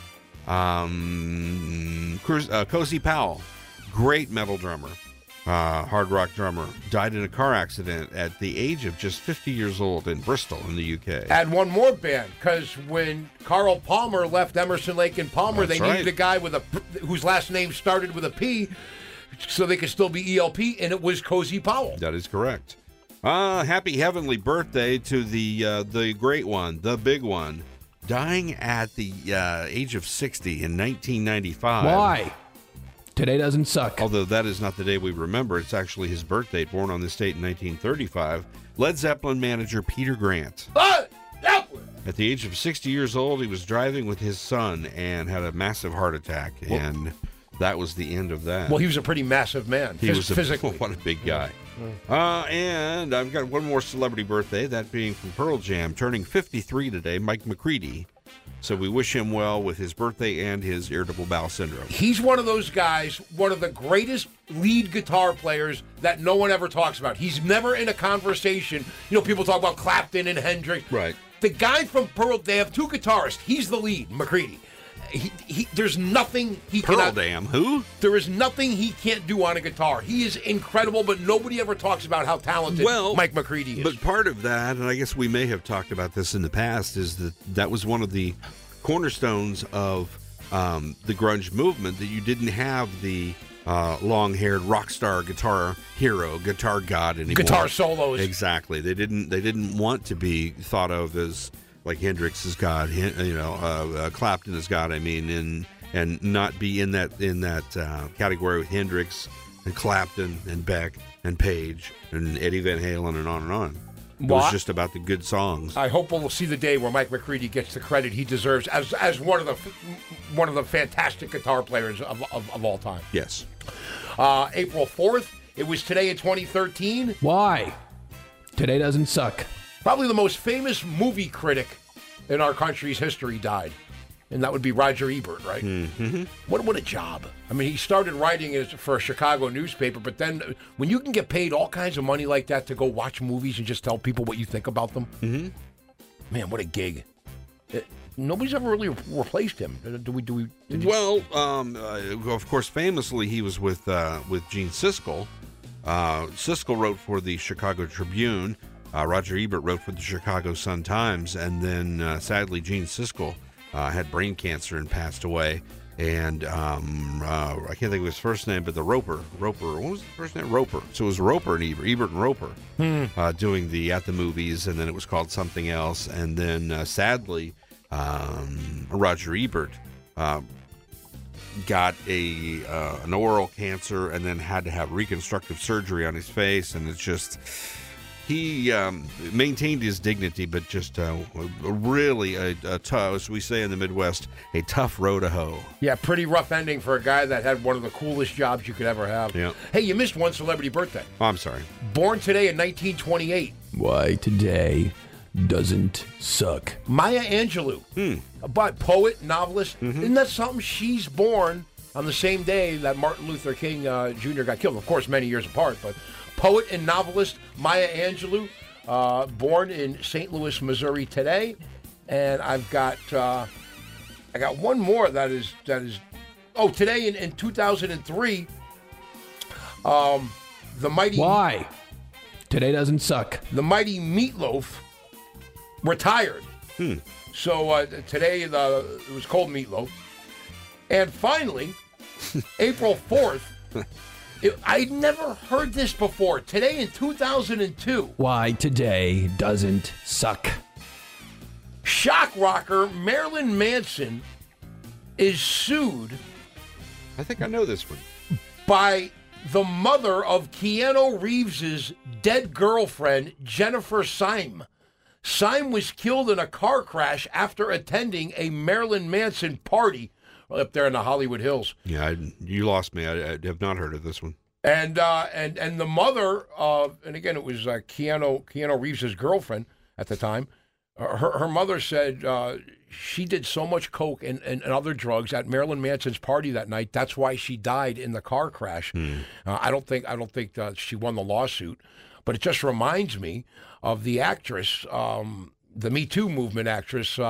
C: Cozy Powell, great metal drummer, hard rock drummer, died in a car accident at the age of just 50 years old in Bristol in the UK.
B: Add one more band, because when Carl Palmer left Emerson, Lake and Palmer,
C: That's
B: they
C: right.
B: needed a guy whose last name started with a P, so they could still be ELP, and it was Cozy Powell.
C: That is correct. Happy heavenly birthday to the great one, the big one, dying at the age of 60 in 1995.
F: Why today doesn't suck.
C: Although that is not the day we remember. It's actually his birthday, born on this date in 1935. Led Zeppelin manager Peter Grant.
B: Zeppelin!
C: At the age of 60 years old, he was driving with his son and had a massive heart attack, and that was the end of that.
B: Well, he was a pretty massive man, physically.
C: What a big guy. And I've got one more celebrity birthday, that being from Pearl Jam, turning 53 today, Mike McCready. So we wish him well with his birthday and his irritable bowel syndrome.
B: He's one of those guys, one of the greatest lead guitar players that no one ever talks about. He's never in a conversation. People talk about Clapton and Hendrix.
C: Right.
B: The guy from Pearl, they have two guitarists. He's the lead, McCready. There's nothing he cannot.
C: Pearl Jam, who?
B: There is nothing he can't do on a guitar. He is incredible, but nobody ever talks about how talented Mike McCready is.
C: But part of that, and I guess we may have talked about this in the past, is that was one of the cornerstones of the grunge movement, that you didn't have the long-haired rock star guitar hero, guitar god anymore.
B: Guitar solos.
C: Exactly. They didn't want to be thought of as like Hendrix has got, Clapton has got. I mean, and not be in that category with Hendrix and Clapton and Beck and Page and Eddie Van Halen and on and on. It was just about the good songs.
B: I hope we'll see the day where Mike McCready gets the credit he deserves as one of the fantastic guitar players of all time.
C: Yes.
B: April 4th, it was today in 2013.
F: Why? Today doesn't suck.
B: Probably the most famous movie critic in our country's history died. And that would be Roger Ebert, right?
C: Mm-hmm.
B: What a job. I mean, he started writing for a Chicago newspaper, but then when you can get paid all kinds of money like that to go watch movies and just tell people what you think about them, man, what a gig. Nobody's ever really replaced him.
C: Well, of course, famously, he was with Gene Siskel. Siskel wrote for the Chicago Tribune. Roger Ebert wrote for the Chicago Sun-Times. And then, sadly, Gene Siskel had brain cancer and passed away. And I can't think of his first name, but the Roper. What was the first name? Roper. So it was Roper and Ebert and Roper doing the At the Movies, and then it was called something else. And then, sadly, Roger Ebert got an oral cancer and then had to have reconstructive surgery on his face, and it's just... He maintained his dignity, but just really a tough, as we say in the Midwest, a tough row to hoe.
B: Yeah, pretty rough ending for a guy that had one of the coolest jobs you could ever have.
C: Yeah.
B: Hey, you missed one celebrity birthday.
C: Oh, I'm sorry.
B: Born today in 1928.
F: Why today doesn't suck.
B: Maya Angelou, but poet, novelist. Isn't that something? She's born on the same day that Martin Luther King Jr. got killed. Of course, many years apart, but... Poet and novelist Maya Angelou, born in St. Louis, Missouri today, and I've got one more that is today in 2003, the mighty
F: Why? Today doesn't suck.
B: The mighty Meatloaf retired. So today it was called Meatloaf, and finally, April 4th. I'd never heard this before. Today in 2002.
F: Why today doesn't suck.
B: Shock rocker Marilyn Manson is sued.
C: I think I know this one.
B: By the mother of Keanu Reeves' dead girlfriend, Jennifer Syme. Syme was killed in a car crash after attending a Marilyn Manson party up there in the Hollywood Hills.
C: Yeah, you lost me. I have not heard of this one.
B: And the mother of, and again, it was Keanu Reeves' girlfriend at the time. Her mother said she did so much coke and other drugs at Marilyn Manson's party that night. That's why she died in the car crash. I don't think she won the lawsuit, but it just reminds me of the actress, the Me Too movement actress,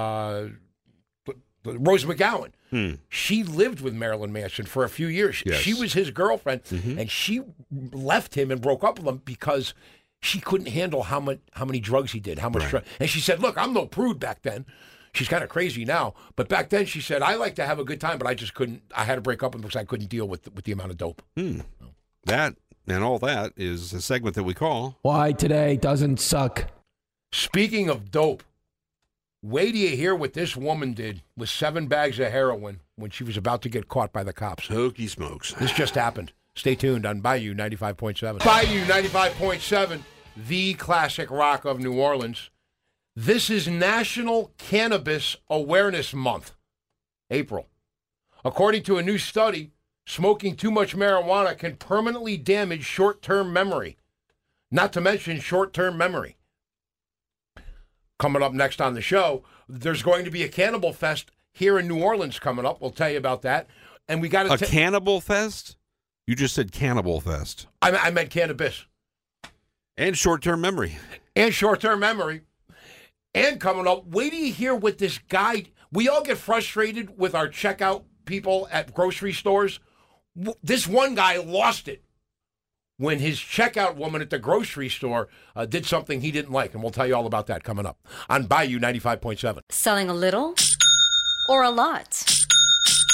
B: Rose McGowan. She lived with Marilyn Manson for a few years.
C: Yes.
B: She was his girlfriend, and she left him and broke up with him because she couldn't handle how many drugs he did, how much drugs. And she said, look, I'm no prude back then. She's kind of crazy now, but back then she said, I like to have a good time, but I just couldn't. I had to break up with him because I couldn't deal with the amount of dope.
C: That and all that is a segment that we call
F: Why Today Doesn't Suck.
B: Speaking of dope, wait till you hear what this woman did with 7 bags of heroin when she was about to get caught by the cops.
C: Hokey Smokes.
B: This just happened. Stay tuned on Bayou 95.7. Bayou 95.7, the classic rock of New Orleans. This is National Cannabis Awareness Month, April. According to a new study, smoking too much marijuana can permanently damage short-term memory, not to mention short-term memory. Coming up next on the show, there's going to be a Cannibal Fest here in New Orleans coming up. We'll tell you about that. And we got
C: a Cannibal Fest? You just said Cannibal Fest.
B: I meant cannabis.
C: And short-term memory.
B: And short-term memory. And coming up, wait till you hear what this guy... We all get frustrated with our checkout people at grocery stores. This one guy lost it when his checkout woman at the grocery store did something he didn't like. And we'll tell you all about that coming up on Bayou 95.7.
G: Selling a little or a lot?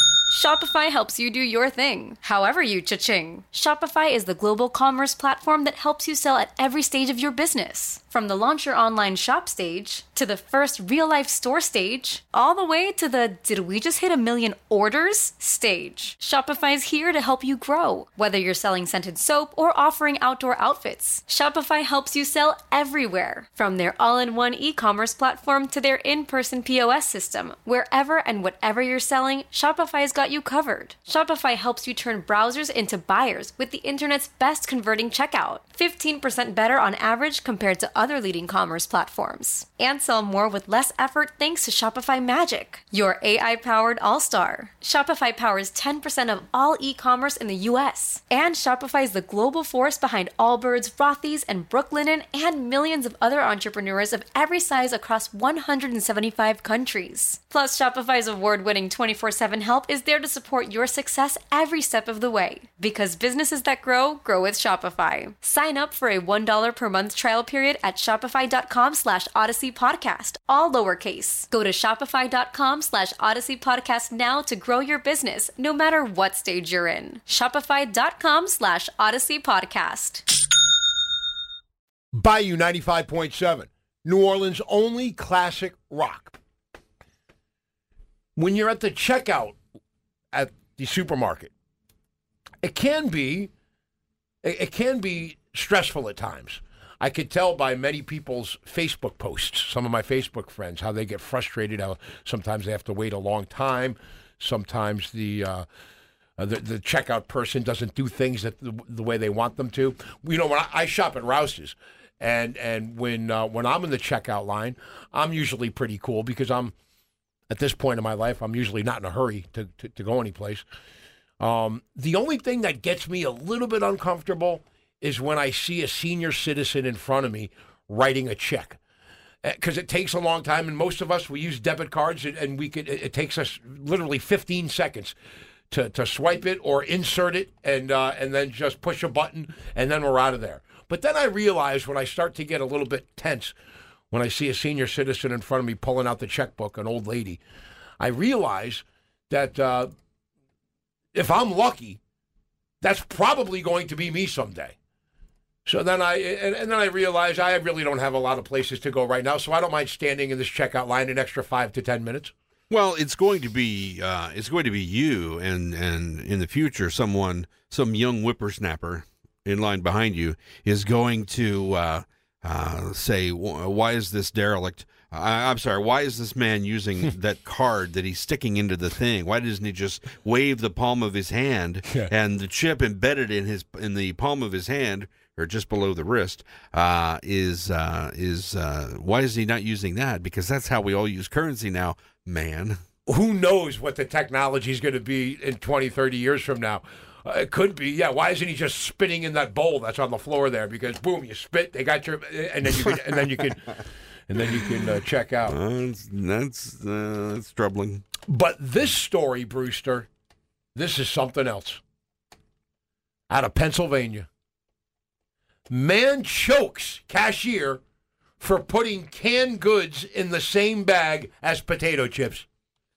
G: Shopify helps you do your thing, however you cha-ching. Shopify is the global commerce platform that helps you sell at every stage of your business. From the launch your online shop stage, to the first real-life store stage, all the way to the did we just hit 1 million orders stage. Shopify's here to help you grow. Whether you're selling scented soap or offering outdoor outfits, Shopify helps you sell everywhere. From their all-in-one e-commerce platform to their in-person POS system, wherever and whatever you're selling, Shopify's got you covered. Shopify helps you turn browsers into buyers with the internet's best converting checkout. 15% better on average compared to other leading commerce platforms. And sell more with less effort thanks to Shopify Magic, your AI-powered all-star. Shopify powers 10% of all e-commerce in the US. And Shopify is the global force behind Allbirds, Rothy's, and Brooklinen, and millions of other entrepreneurs of every size across 175 countries. Plus, Shopify's award-winning 24/7 help is there to support your success every step of the way. Because businesses that grow, grow with Shopify. Sign up for a $1 per month trial period at shopify.com/Odyssey Podcast, all lowercase. Go to shopify.com/Odyssey Podcast now to grow your business, no matter what stage you're in. Shopify.com/Odyssey Podcast.
B: Bayou 95.7, New Orleans' only classic rock. When you're at the checkout at the supermarket, it can be stressful at times. I could tell by many people's Facebook posts, some of my Facebook friends, how they get frustrated, how sometimes they have to wait a long time. Sometimes the checkout person doesn't do things the way they want them to. You know, when I shop at Rouse's, and when I'm in the checkout line, I'm usually pretty cool because at this point in my life, I'm usually not in a hurry to go anyplace. The only thing that gets me a little bit uncomfortable is when I see a senior citizen in front of me writing a check. Because it takes a long time, and most of us, we use debit cards, and it takes us literally 15 seconds to swipe it or insert it, and then just push a button, and then we're out of there. But then I realize when I start to get a little bit tense, when I see a senior citizen in front of me pulling out the checkbook, an old lady, I realize that if I'm lucky, that's probably going to be me someday. So then I realize I really don't have a lot of places to go right now, so I don't mind standing in this checkout line an extra 5 to 10 minutes.
C: Well, it's going to be you, and in the future, some young whippersnapper in line behind you is going to say, "Why is this derelict? I'm sorry. Why is this man using that card that he's sticking into the thing? Why doesn't he just wave the palm of his hand and the chip embedded in the palm of his hand?" Or just below the wrist, why is he not using that? Because that's how we all use currency now, man.
B: Who knows what the technology is going to be in 20, 30 years from now? It could be, yeah. Why isn't he just spitting in that bowl that's on the floor there? Because boom, you spit, they got your, and then you can check out. That's troubling. But this story, Brewster, this is something else. Out of Pennsylvania. Man chokes cashier for putting canned goods in the same bag as potato chips.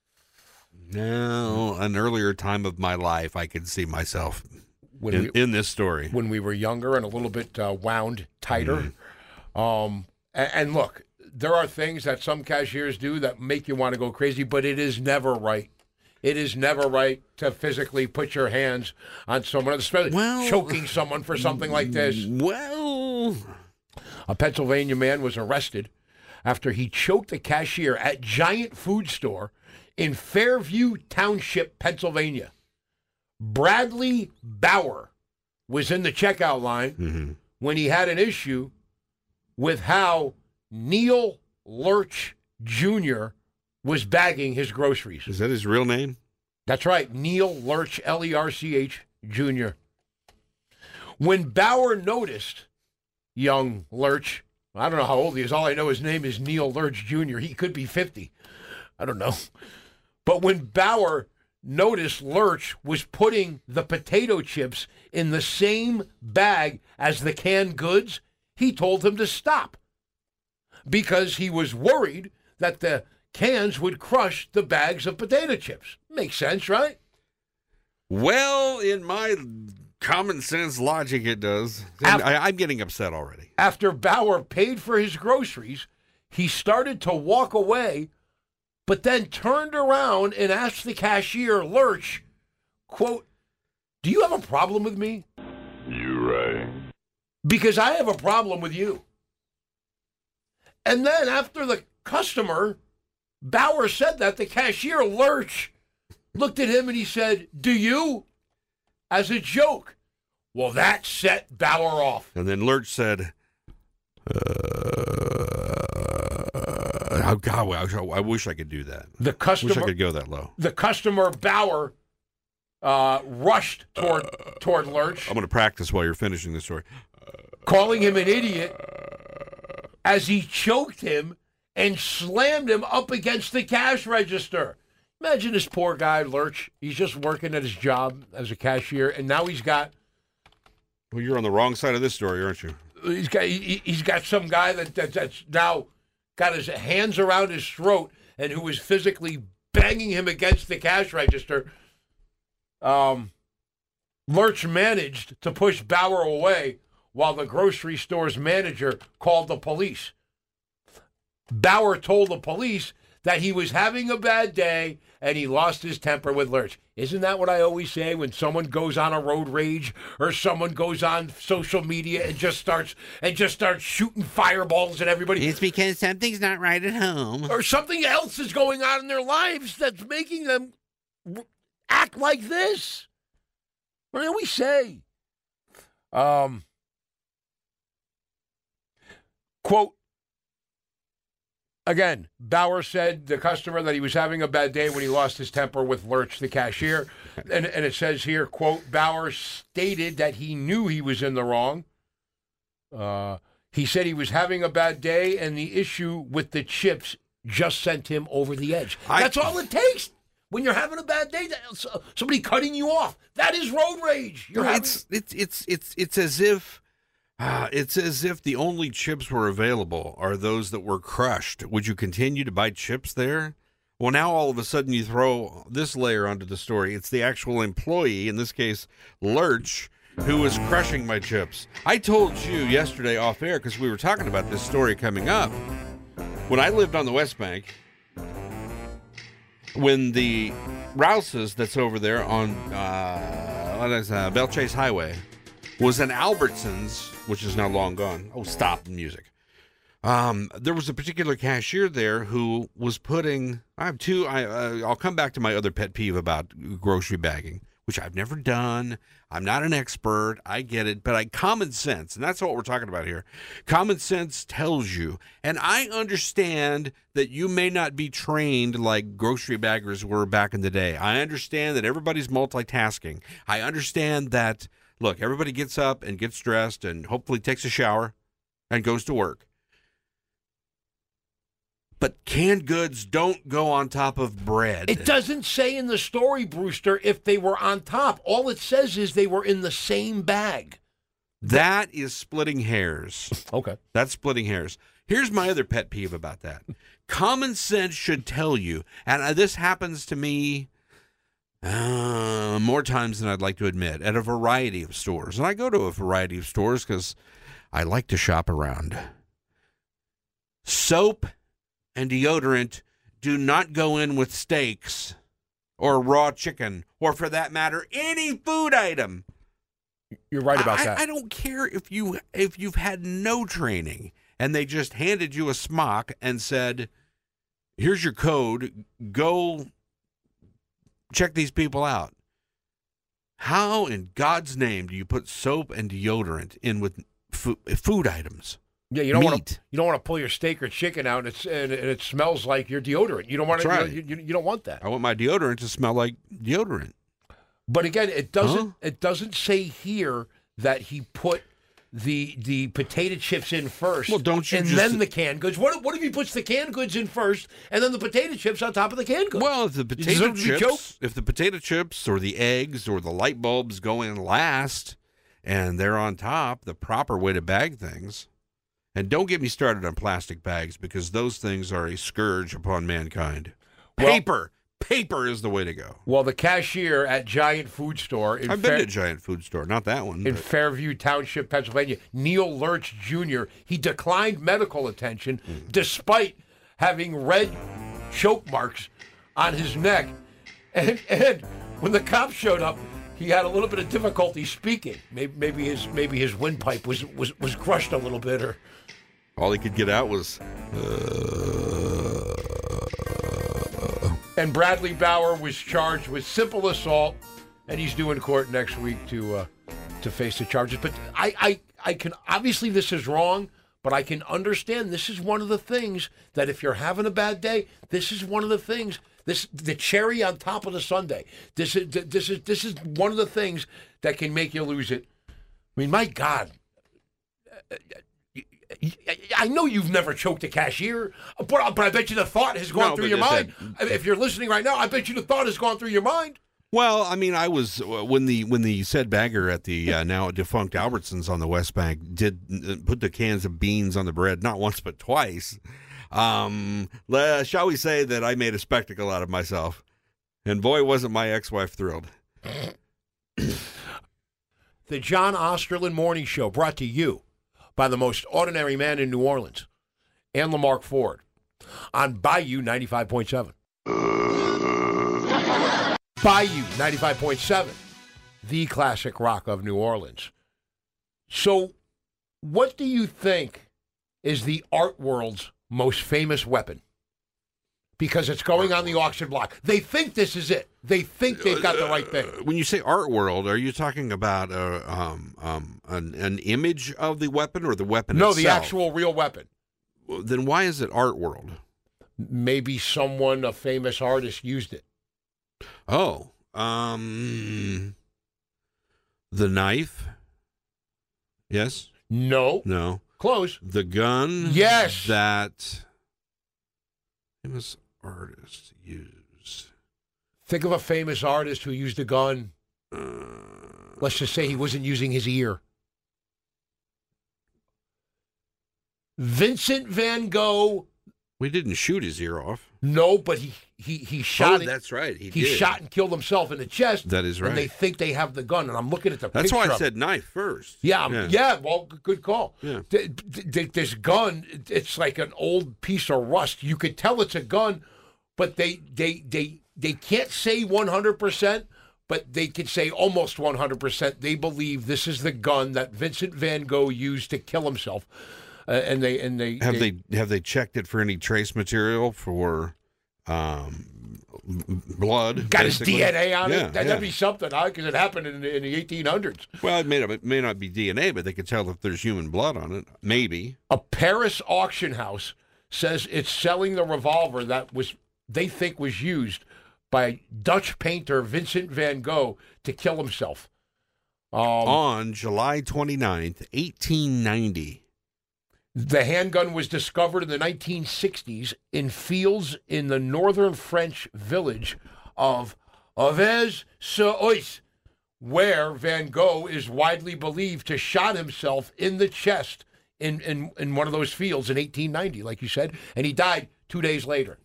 C: Now, an earlier time of my life, I could see myself in this story.
B: When we were younger and a little bit wound tighter. And look, there are things that some cashiers do that make you want to go crazy, but it is never right. It is never right to physically put your hands on someone, especially choking someone for something like this.
C: Well,
B: a Pennsylvania man was arrested after he choked a cashier at Giant Food Store in Fairview Township, Pennsylvania. Bradley Bauer was in the checkout line when he had an issue with how Neil Lurch Jr. was bagging his groceries.
C: Is that his real name?
B: That's right, Neil Lurch, Lerch Jr. When Bauer noticed young Lurch, I don't know how old he is, all I know his name is Neil Lurch Jr. He could be 50. I don't know. But when Bauer noticed Lurch was putting the potato chips in the same bag as the canned goods, he told him to stop because he was worried that the cans would crush the bags of potato chips. Makes sense, right?
C: Well, in my common sense logic, it does. I'm getting upset already.
B: After Bauer paid for his groceries, he started to walk away, but then turned around and asked the cashier, Lurch, quote, "Do you have a problem with me?"
H: You right.
B: Because I have a problem with you. And then after the customer, Bauer said that, the cashier, Lurch, looked at him and he said, "Do you?" As a joke. Well, that set Bauer off.
C: And then Lurch said, oh, God, I wish I could do that.
B: The customer,
C: I wish I could go that low.
B: The customer, Bauer, rushed toward Lurch.
C: I'm going to practice while you're finishing the story.
B: Calling him an idiot as he choked him and slammed him up against the cash register. Imagine this poor guy, Lurch. He's just working at his job as a cashier, and now he's got...
C: Well, you're on the wrong side of this story, aren't you?
B: He's got some guy that's now got his hands around his throat and who is physically banging him against the cash register. Lurch managed to push Bauer away while the grocery store's manager called the police. Bauer told the police that he was having a bad day and he lost his temper with Lurch. Isn't that what I always say when someone goes on a road rage or someone goes on social media and just starts shooting fireballs at everybody?
C: It's because something's not right at home.
B: Or something else is going on in their lives that's making them act like this. What do we say? Quote, again, Bauer said the customer that he was having a bad day when he lost his temper with Lurch, the cashier. And it says here, quote, Bauer stated that he knew he was in the wrong. He said he was having a bad day and the issue with the chips just sent him over the edge. That's all it takes. When you're having a bad day, somebody cutting you off, that is road rage.
C: It's as if the only chips were available are those that were crushed. Would you continue to buy chips there? Well, now all of a sudden you throw this layer onto the story. It's the actual employee, in this case, Lurch, who was crushing my chips. I told you yesterday off air, because we were talking about this story coming up. When I lived on the West Bank, when the Rouse's that's over there on Belle Chase Highway was an Albertsons, which is now long gone. Oh, stop the music. There was a particular cashier there who was putting... I'll come back to my other pet peeve about grocery bagging, which I've never done. I'm not an expert. I get it. But common sense, and that's what we're talking about here. Common sense tells you. And I understand that you may not be trained like grocery baggers were back in the day. I understand that everybody's multitasking. I understand that, look, everybody gets up and gets dressed and hopefully takes a shower and goes to work. But canned goods don't go on top of bread.
B: It doesn't say in the story, Brewster, if they were on top. All it says is they were in the same bag.
C: That is splitting hairs.
B: Okay.
C: That's splitting hairs. Here's my other pet peeve about that. Common sense should tell you, and this happens to me more times than I'd like to admit, at a variety of stores. And I go to a variety of stores because I like to shop around. Soap and deodorant do not go in with steaks or raw chicken, or for that matter, any food item.
B: You're right about that.
C: I don't care if you've had no training and they just handed you a smock and said, here's your code, go check these people out. How in God's name do you put soap and deodorant in with food items?
B: Yeah, you don't want to pull your steak or chicken out and it smells like your deodorant. You don't want you don't want that.
C: I want my deodorant to smell like deodorant.
B: But again, it doesn't say here that he put the potato chips in first.
C: Well, don't you
B: then the canned goods. What if he puts the canned goods in first and then the potato chips on top of the canned goods?
C: Well, if the potato chips or the eggs or the light bulbs go in last and they're on top, the proper way to bag things. And don't get me started on plastic bags because those things are a scourge upon mankind. Paper paper is the way to go.
B: Well, the cashier at Giant Food Store
C: I've been to Giant Food Store, not that one.
B: in
C: but-
B: Fairview Township, Pennsylvania, Neil Lurch Jr., he declined medical attention despite having red choke marks on his neck. And when the cops showed up, he had a little bit of difficulty speaking. Maybe his windpipe was crushed a little bit, or
C: all he could get out was.
B: And Bradley Bauer was charged with simple assault, and he's due in court next week to face the charges. But I can, obviously this is wrong, but I can understand this is one of the things that if you're having a bad day, this is one of the things. The cherry on top of the sundae. This is one of the things that can make you lose it. I mean, my God. I know you've never choked a cashier, but I bet you the thought has gone through your mind. If you're listening right now, I bet you the thought has gone through your mind.
C: Well, I mean, I was when the said bagger at the now defunct Albertsons on the West Bank did put the cans of beans on the bread, not once but twice. Shall we say that I made a spectacle out of myself, and boy, wasn't my ex-wife thrilled.
B: The John Osterlin Morning Show, brought to you by the most ordinary man in New Orleans, and Lamarck Ford, on Bayou 95.7. Bayou 95.7, the classic rock of New Orleans. So, what do you think is the art world's most famous weapon? Because it's going on the auction block. They think this is it. They think they've got the right thing.
C: When you say art world, are you talking about an image of the weapon or the weapon itself?
B: No, the actual real weapon.
C: Then why is it art world?
B: Maybe a famous artist used it.
C: Oh, the knife? Yes?
B: No. Close.
C: The gun?
B: Yes.
C: That famous artist used.
B: Think of a famous artist who used a gun. Let's just say he wasn't using his ear. Vincent van Gogh.
C: We didn't shoot his ear off.
B: No, but he shot.
C: Oh, that's right.
B: He shot and killed himself in the chest.
C: That is right.
B: And they think they have the gun. And I'm looking at the picture.
C: That's why I said knife first.
B: Yeah. Well, good call.
C: Yeah.
B: This gun, it's like an old piece of rust. You could tell it's a gun, but they can't say 100%, but they can say almost 100%. They believe this is the gun that Vincent van Gogh used to kill himself. And they
C: have they checked it for any trace material for blood?
B: Got
C: basically?
B: his DNA on it. That'd
C: Yeah.
B: be something, because it happened in the 1800s.
C: Well, it may not be DNA, but they could tell if there's human blood on it. Maybe.
B: A Paris auction house says it's selling the revolver that they think was used by Dutch painter Vincent van Gogh to kill himself.
C: On July 29th, 1890.
B: The handgun was discovered in the 1960s in fields in the northern French village of Auvers-sur-Oise, where Van Gogh is widely believed to shot himself in the chest in one of those fields in 1890, like you said, and he died 2 days later.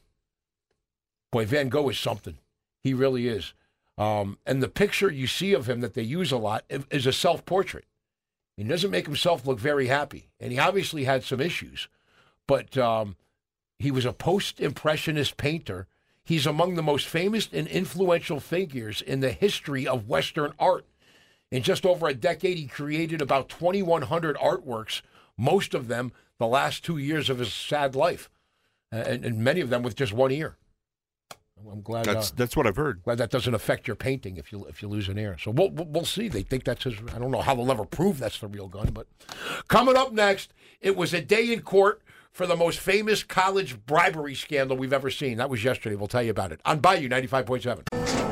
B: Boy, Van Gogh is something. He really is. And the picture you see of him that they use a lot is a self-portrait. He doesn't make himself look very happy, and he obviously had some issues, but he was a post-impressionist painter. He's among the most famous and influential figures in the history of Western art. In just over a decade, he created about 2,100 artworks, most of them the last 2 years of his sad life, and many of them with just one ear. I'm glad
C: that's what I've heard.
B: Glad that doesn't affect your painting if you lose an ear. So we'll see. They think that's his. I don't know how they'll ever prove that's the real gun. But coming up next, it was a day in court for the most famous college bribery scandal we've ever seen. That was yesterday. We'll tell you about it on Bayou 95.7.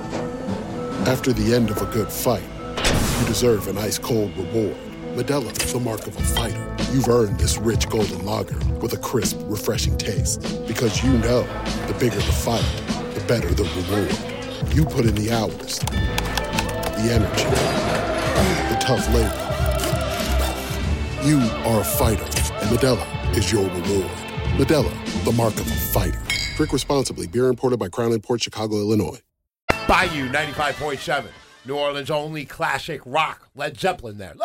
I: After the end of a good fight, you deserve an ice-cold reward. Modelo, the mark of a fighter. You've earned this rich golden lager with a crisp, refreshing taste. Because you know, the bigger the fight, the better the reward. You put in the hours, the energy, the tough labor. You are a fighter, and Modelo is your reward. Modelo, the mark of a fighter. Drink responsibly. Beer imported by Crown Imports, Chicago, Illinois.
B: Bayou 95.7. New Orleans' only classic rock. Led Zeppelin there.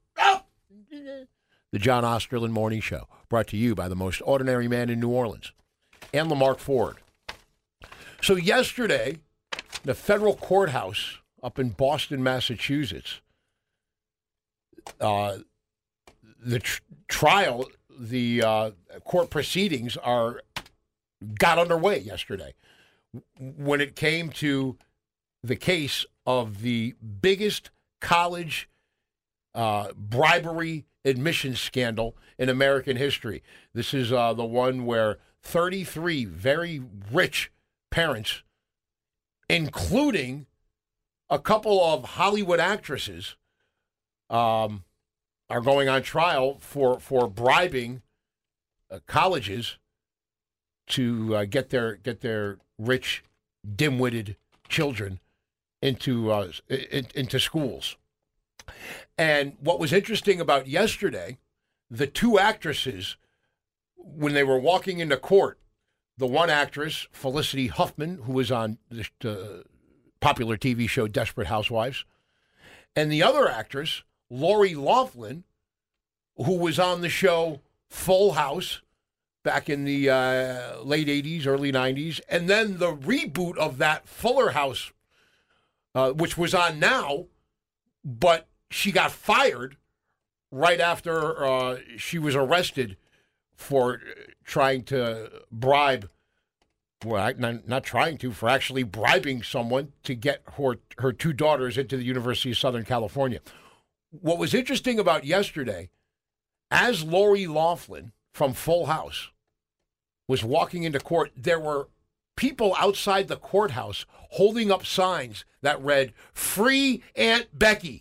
B: The John Osterlin Morning Show, brought to you by the most ordinary man in New Orleans, and Lamarck Ford. So yesterday, the federal courthouse up in Boston, Massachusetts, the trial, the court proceedings got underway yesterday when it came to the case of the biggest college bribery admissions scandal in American history. This is the one where 33 very rich parents, including a couple of Hollywood actresses, are going on trial for bribing colleges to get their rich, dim-witted children into schools. And what was interesting about yesterday, the two actresses, when they were walking into court, the one actress, Felicity Huffman, who was on the popular TV show Desperate Housewives, and the other actress, Lori Loughlin, who was on the show Full House back in the late 80s, early 90s, and then the reboot of that Fuller House, which was on now, but she got fired right after she was arrested for trying to bribe, well, not trying to, for actually bribing someone to get her two daughters into the University of Southern California. What was interesting about yesterday, as Lori Loughlin from Full House was walking into court, there were people outside the courthouse holding up signs that read, "Free Aunt Becky."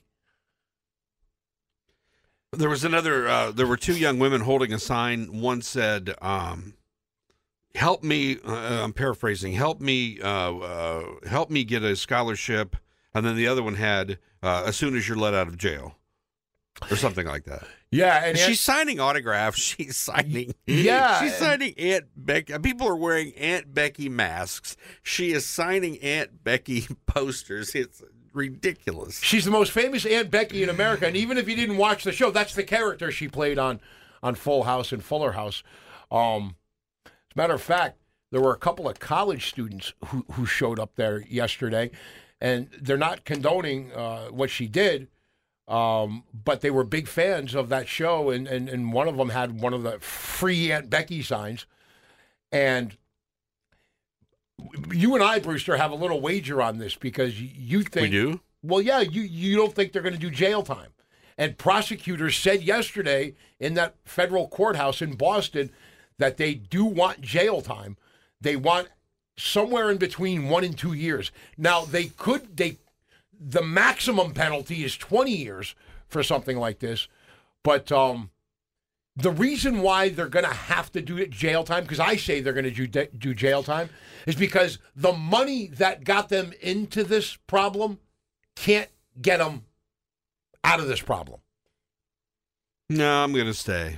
C: There was another, there were two young women holding a sign. One said, help me, I'm paraphrasing, help me get a scholarship. And then the other one had, as soon as you're let out of jail, or something like that.
B: Yeah. And
C: she's signing autographs. She's signing Aunt Becky. People are wearing Aunt Becky masks. She is signing Aunt Becky posters. It's ridiculous.
B: She's the most famous Aunt Becky in America, and even if you didn't watch the show, that's the character she played on Full House and Fuller House. As a matter of fact, there were a couple of college students who showed up there yesterday, and they're not condoning what she did, but they were big fans of that show, and one of them had one of the free Aunt Becky signs. And you and I, Brewster, have a little wager on this because you think...
C: We do?
B: Well, yeah, you don't think they're going to do jail time. And prosecutors said yesterday in that federal courthouse in Boston that they do want jail time. They want somewhere in between 1 and 2 years. Now, the maximum penalty is 20 years for something like this. But the reason why they're going to have to do it jail time, because I say they're going to do jail time, is because the money that got them into this problem can't get them out of this problem.
C: No, I'm going to stay.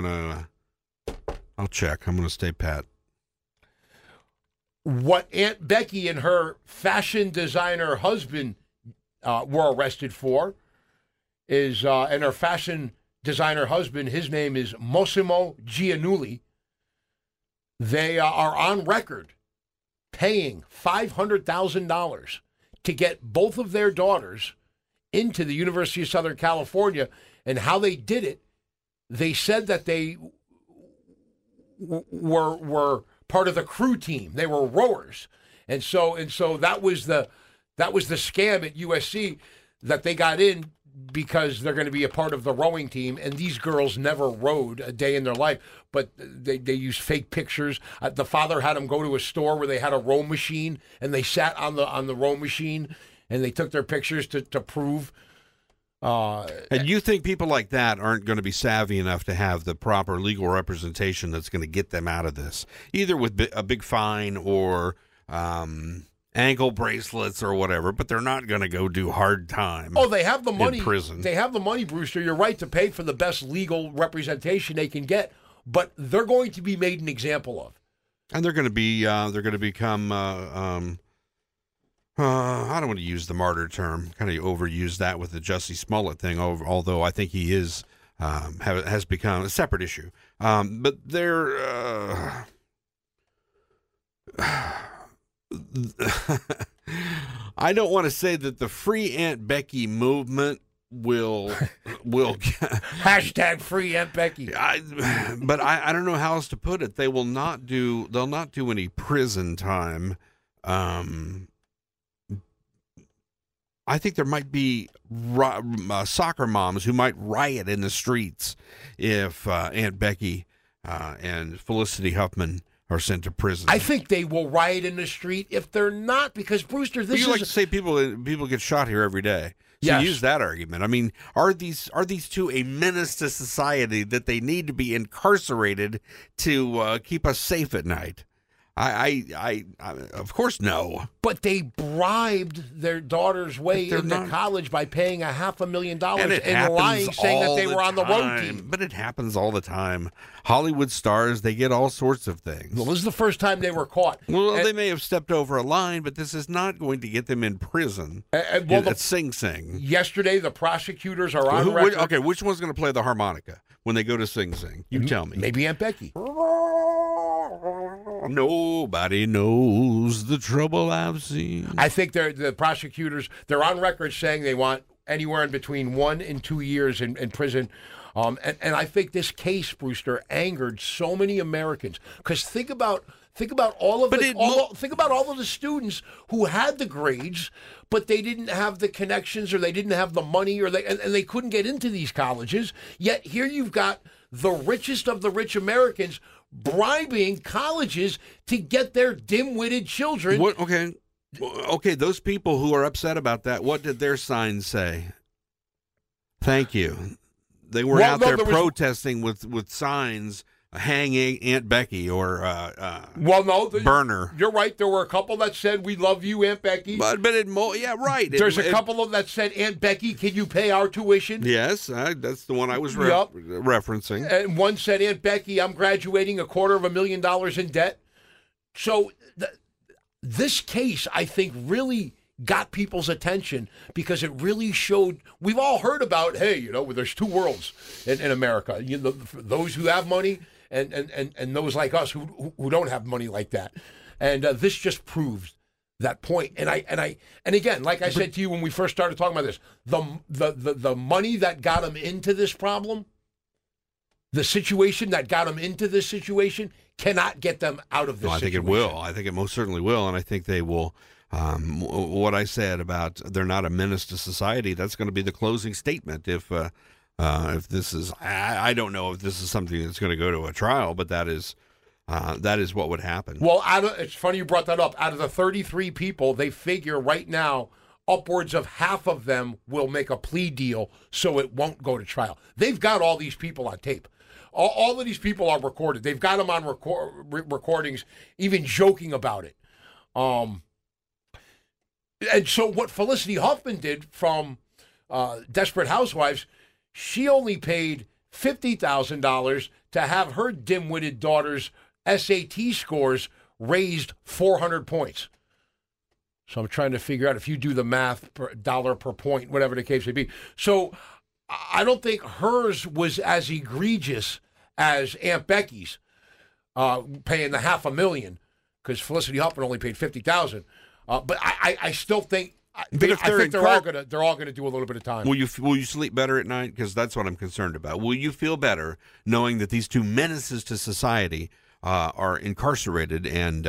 C: I'll check. I'm going to stay pat.
B: What Aunt Becky and her fashion designer husband were arrested for is, and her fashion designer husband, his name is Massimo Giannulli. They are on record paying $500,000 to get both of their daughters into the University of Southern California. And how they did it, they said that they were part of the crew team. They were rowers. And so that was the scam at USC, that they got in because they're going to be a part of the rowing team, and these girls never rowed a day in their life, but they used fake pictures. The father had them go to a store where they had a row machine, and they sat on the row machine, and they took their pictures to prove.
C: And you think people like that aren't going to be savvy enough to have the proper legal representation that's going to get them out of this, either with a big fine or ankle bracelets or whatever, but they're not going to go do hard time.
B: Oh, they have the money
C: in prison.
B: They have the money, Brewster. You're right to pay for the best legal representation they can get, but they're going to be made an example of.
C: And they're going to become. I don't want to use the martyr term. Kind of overuse that with the Jussie Smollett thing. Although I think he is has become a separate issue. But they're. I don't want to say that the Free Aunt Becky movement will
B: hashtag Free Aunt Becky.
C: But I don't know how else to put it. They'll not do any prison time. I think there might be soccer moms who might riot in the streets if Aunt Becky and Felicity Huffman are sent to prison.
B: I think they will riot in the street if they're not, because Brewster, this is
C: like to say people get shot here every day. So
B: yes.
C: Use that argument. I mean, are these two a menace to society that they need to be incarcerated to keep us safe at night? I of course no.
B: But they bribed their daughter's way into college by paying $500,000 and lying, saying that they were on the road team.
C: But it happens all the time. Hollywood stars, they get all sorts of things.
B: Well, this is the first time they were caught.
C: Well, they may have stepped over a line, but this is not going to get them in prison at Sing Sing.
B: Yesterday, the prosecutors are on record.
C: Okay, which one's going to play the harmonica when they go to Sing Sing? You tell me.
B: Maybe Aunt Becky.
C: Nobody knows the trouble I've seen.
B: I think the prosecutors, they're on record saying they want anywhere in between 1 and 2 years in prison. And I think this case, Brewster, angered so many Americans. Because think about all of the students who had the grades, but they didn't have the connections, or they didn't have the money, and they couldn't get into these colleges. Yet here you've got the richest of the rich Americans bribing colleges to get their dim-witted children.
C: Okay, those people who are upset about that, what did their signs say? Thank you. They were out there protesting with signs hanging Aunt Becky or Burner.
B: You're right. There were a couple that said, "We love you, Aunt Becky."
C: But yeah, right.
B: There's a couple of that said, "Aunt Becky, can you pay our tuition?"
C: Yes, that's the one I was referencing.
B: And one said, "Aunt Becky, I'm graduating $250,000 in debt." So this case, I think, really got people's attention because it really showed. We've all heard about, there's two worlds in America. Those who have money and those like us who don't have money like that. And this just proves that point. And again, like I said to you when we first started talking about this, the money that got them into this problem, the situation that got them into this situation, cannot get them out of this situation.
C: I think it will. I think it most certainly will, and I think they will. What I said about they're not a menace to society, that's going to be the closing statement. If this is, I don't know if this is something that's going to go to a trial, but that is what would happen.
B: Well, it's funny you brought that up. Out of the 33 people, they figure right now upwards of half of them will make a plea deal, so it won't go to trial. They've got all these people on tape. All of these people are recorded. They've got them on recordings, even joking about it. And so what Felicity Huffman did from Desperate Housewives, she only paid $50,000 to have her dim-witted daughter's SAT scores raised 400 points. So I'm trying to figure out if you do the math, dollar per point, whatever the case may be. So I don't think hers was as egregious as Aunt Becky's paying the $500,000, because Felicity Huffman only paid $50,000. But I still think they're all gonna do a little bit of time.
C: Will you sleep better at night? Because that's what I'm concerned about. Will you feel better knowing that these two menaces to society are incarcerated and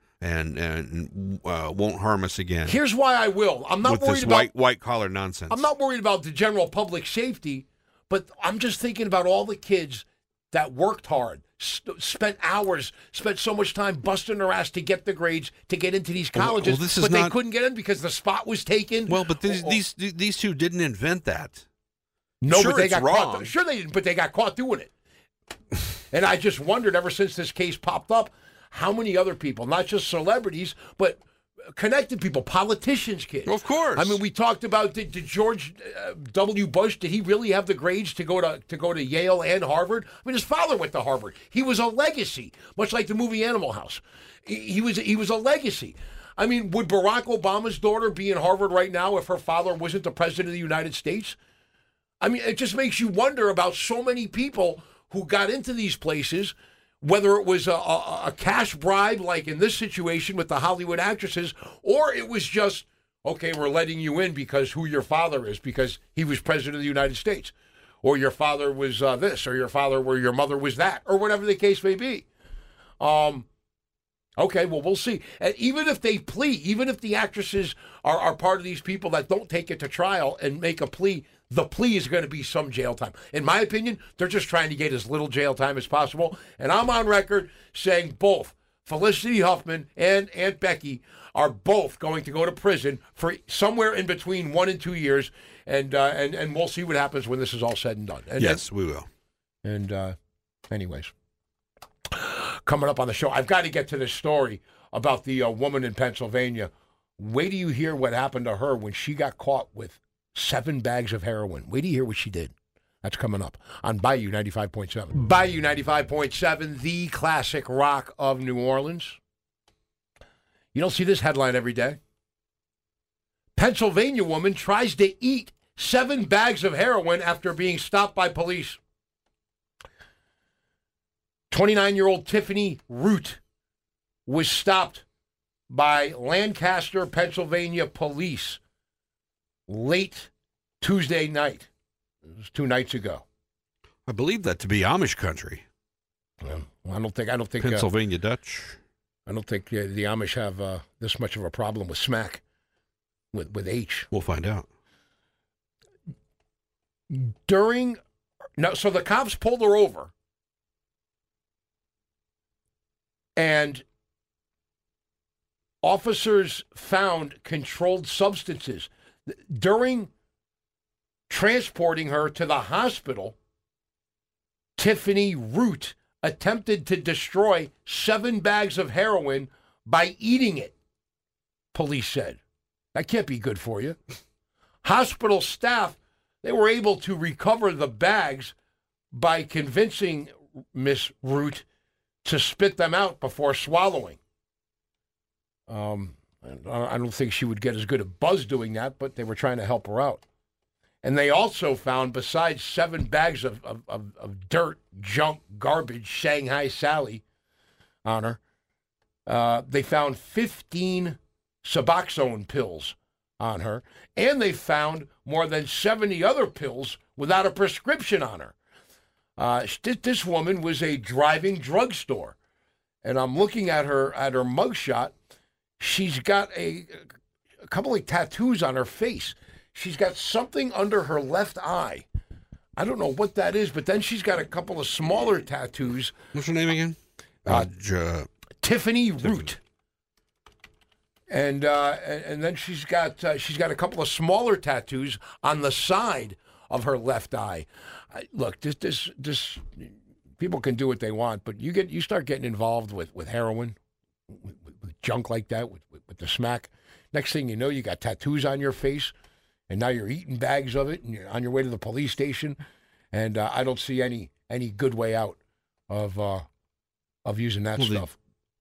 C: won't harm us again?
B: Here's why I will. I'm not worried
C: about white collar nonsense.
B: I'm not worried about the general public safety, but I'm just thinking about all the kids that worked hard, spent so much time busting their ass to get the grades to get into these colleges, they couldn't get in because the spot was taken.
C: Well, but these two didn't invent that.
B: No, but they got caught. Sure they didn't, but they got caught doing it. And I just wondered, ever since this case popped up, how many other people, not just celebrities, but connected people, politicians' kids.
C: Of course.
B: I mean, we talked about did George W. Bush, did he really have the grades to go to Yale and Harvard? I mean, his father went to Harvard. He was a legacy, much like the movie Animal House. He was a legacy. I mean, would Barack Obama's daughter be in Harvard right now if her father wasn't the president of the United States? I mean, it just makes you wonder about so many people who got into these places, whether it was a cash bribe, like in this situation with the Hollywood actresses, or it was just, okay, we're letting you in because who your father is, because he was president of the United States, or your father was this, or your mother was that, or whatever the case may be. Okay, well, we'll see. And even if they plea, even if the actresses are part of these people that don't take it to trial and make a plea, the plea is going to be some jail time. In my opinion, they're just trying to get as little jail time as possible. And I'm on record saying both Felicity Huffman and Aunt Becky are both going to go to prison for somewhere in between 1 and 2 years. And we'll see what happens when this is all said and done.
C: Yes, we will.
B: And anyways, coming up on the show, I've got to get to this story about the woman in Pennsylvania. Wait till you hear what happened to her when she got caught with 7 bags of heroin. Wait till you hear what she did. That's coming up on Bayou 95.7. Bayou 95.7, the classic rock of New Orleans. You don't see this headline every day. Pennsylvania woman tries to eat 7 bags of heroin after being stopped by police. 29-year-old Tiffany Root was stopped by Lancaster, Pennsylvania police late Tuesday night. It was 2 nights ago.
C: I believe that to be Amish country.
B: Well, I don't think
C: Pennsylvania Dutch.
B: I don't think the Amish have this much of a problem with smack, with H.
C: We'll find out.
B: So the cops pulled her over, and officers found controlled substances. During transporting her to the hospital, Tiffany Root attempted to destroy 7 bags of heroin by eating it, police said. That can't be good for you. Hospital staff, they were able to recover the bags by convincing Miss Root to spit them out before swallowing. I don't think she would get as good a buzz doing that, but they were trying to help her out. And they also found, besides 7 bags of dirt, junk, garbage, Shanghai Sally on her, they found 15 Suboxone pills on her, and they found more than 70 other pills without a prescription on her. This woman was a driving drugstore, and I'm looking at her mugshot. She's got a couple of tattoos on her face. She's got something under her left eye. I don't know what that is, but then she's got a couple of smaller tattoos.
C: What's her name again?
B: Tiffany Root. And then she's got a couple of smaller tattoos on the side of her left eye. Look, this people can do what they want, but you start getting involved with heroin, with junk like that, with the smack. Next thing you know, you got tattoos on your face, and now you're eating bags of it, and you're on your way to the police station. And I don't see any good way out of using that stuff.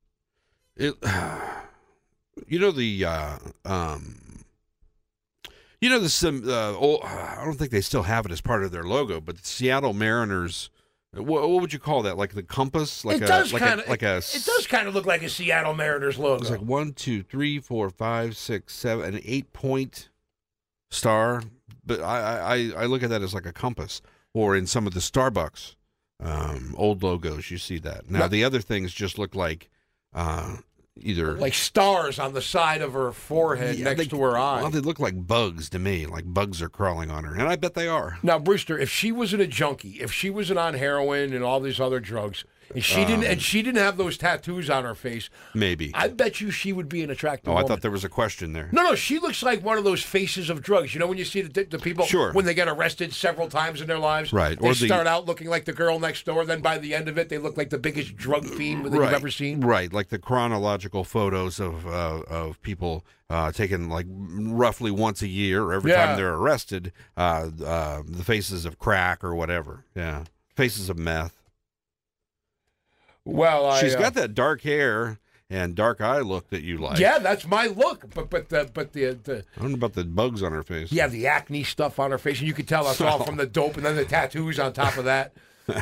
C: I don't think they still have it as part of their logo, but the Seattle Mariners. What would you call that? Like the compass?
B: It does kind of look like a Seattle Mariners logo.
C: It's like 1, 2, 3, 4, 5, 6, 7, an 8-point star. But I look at that as like a compass. Or in some of the Starbucks old logos, you see that. Now the other things just look like either
B: like stars on the side of her forehead next to her eye.
C: Well, they look like bugs to me, like bugs are crawling on her, and I bet they are.
B: Now, Brewster, if she wasn't a junkie, if she wasn't on heroin and all these other drugs, And she didn't have those tattoos on her face.
C: Maybe.
B: I bet you she would be an attractive
C: I
B: woman.
C: thought there was a question there.
B: No, she looks like one of those faces of drugs. You know when you see the people when they get arrested several times in their lives?
C: Right.
B: They start out looking like the girl next door, then by the end of it, they look like the biggest drug fiend that you've ever seen.
C: Right, like the chronological photos of people taken like roughly once a year every time they're arrested, the faces of crack or whatever. Yeah, faces of meth.
B: Well,
C: she's got that dark hair and dark eye look that you like.
B: Yeah, that's my look. But the
C: I don't know about the bugs on her face.
B: Yeah, the acne stuff on her face, and you could tell that's all from the dope, and then the tattoos on top of that.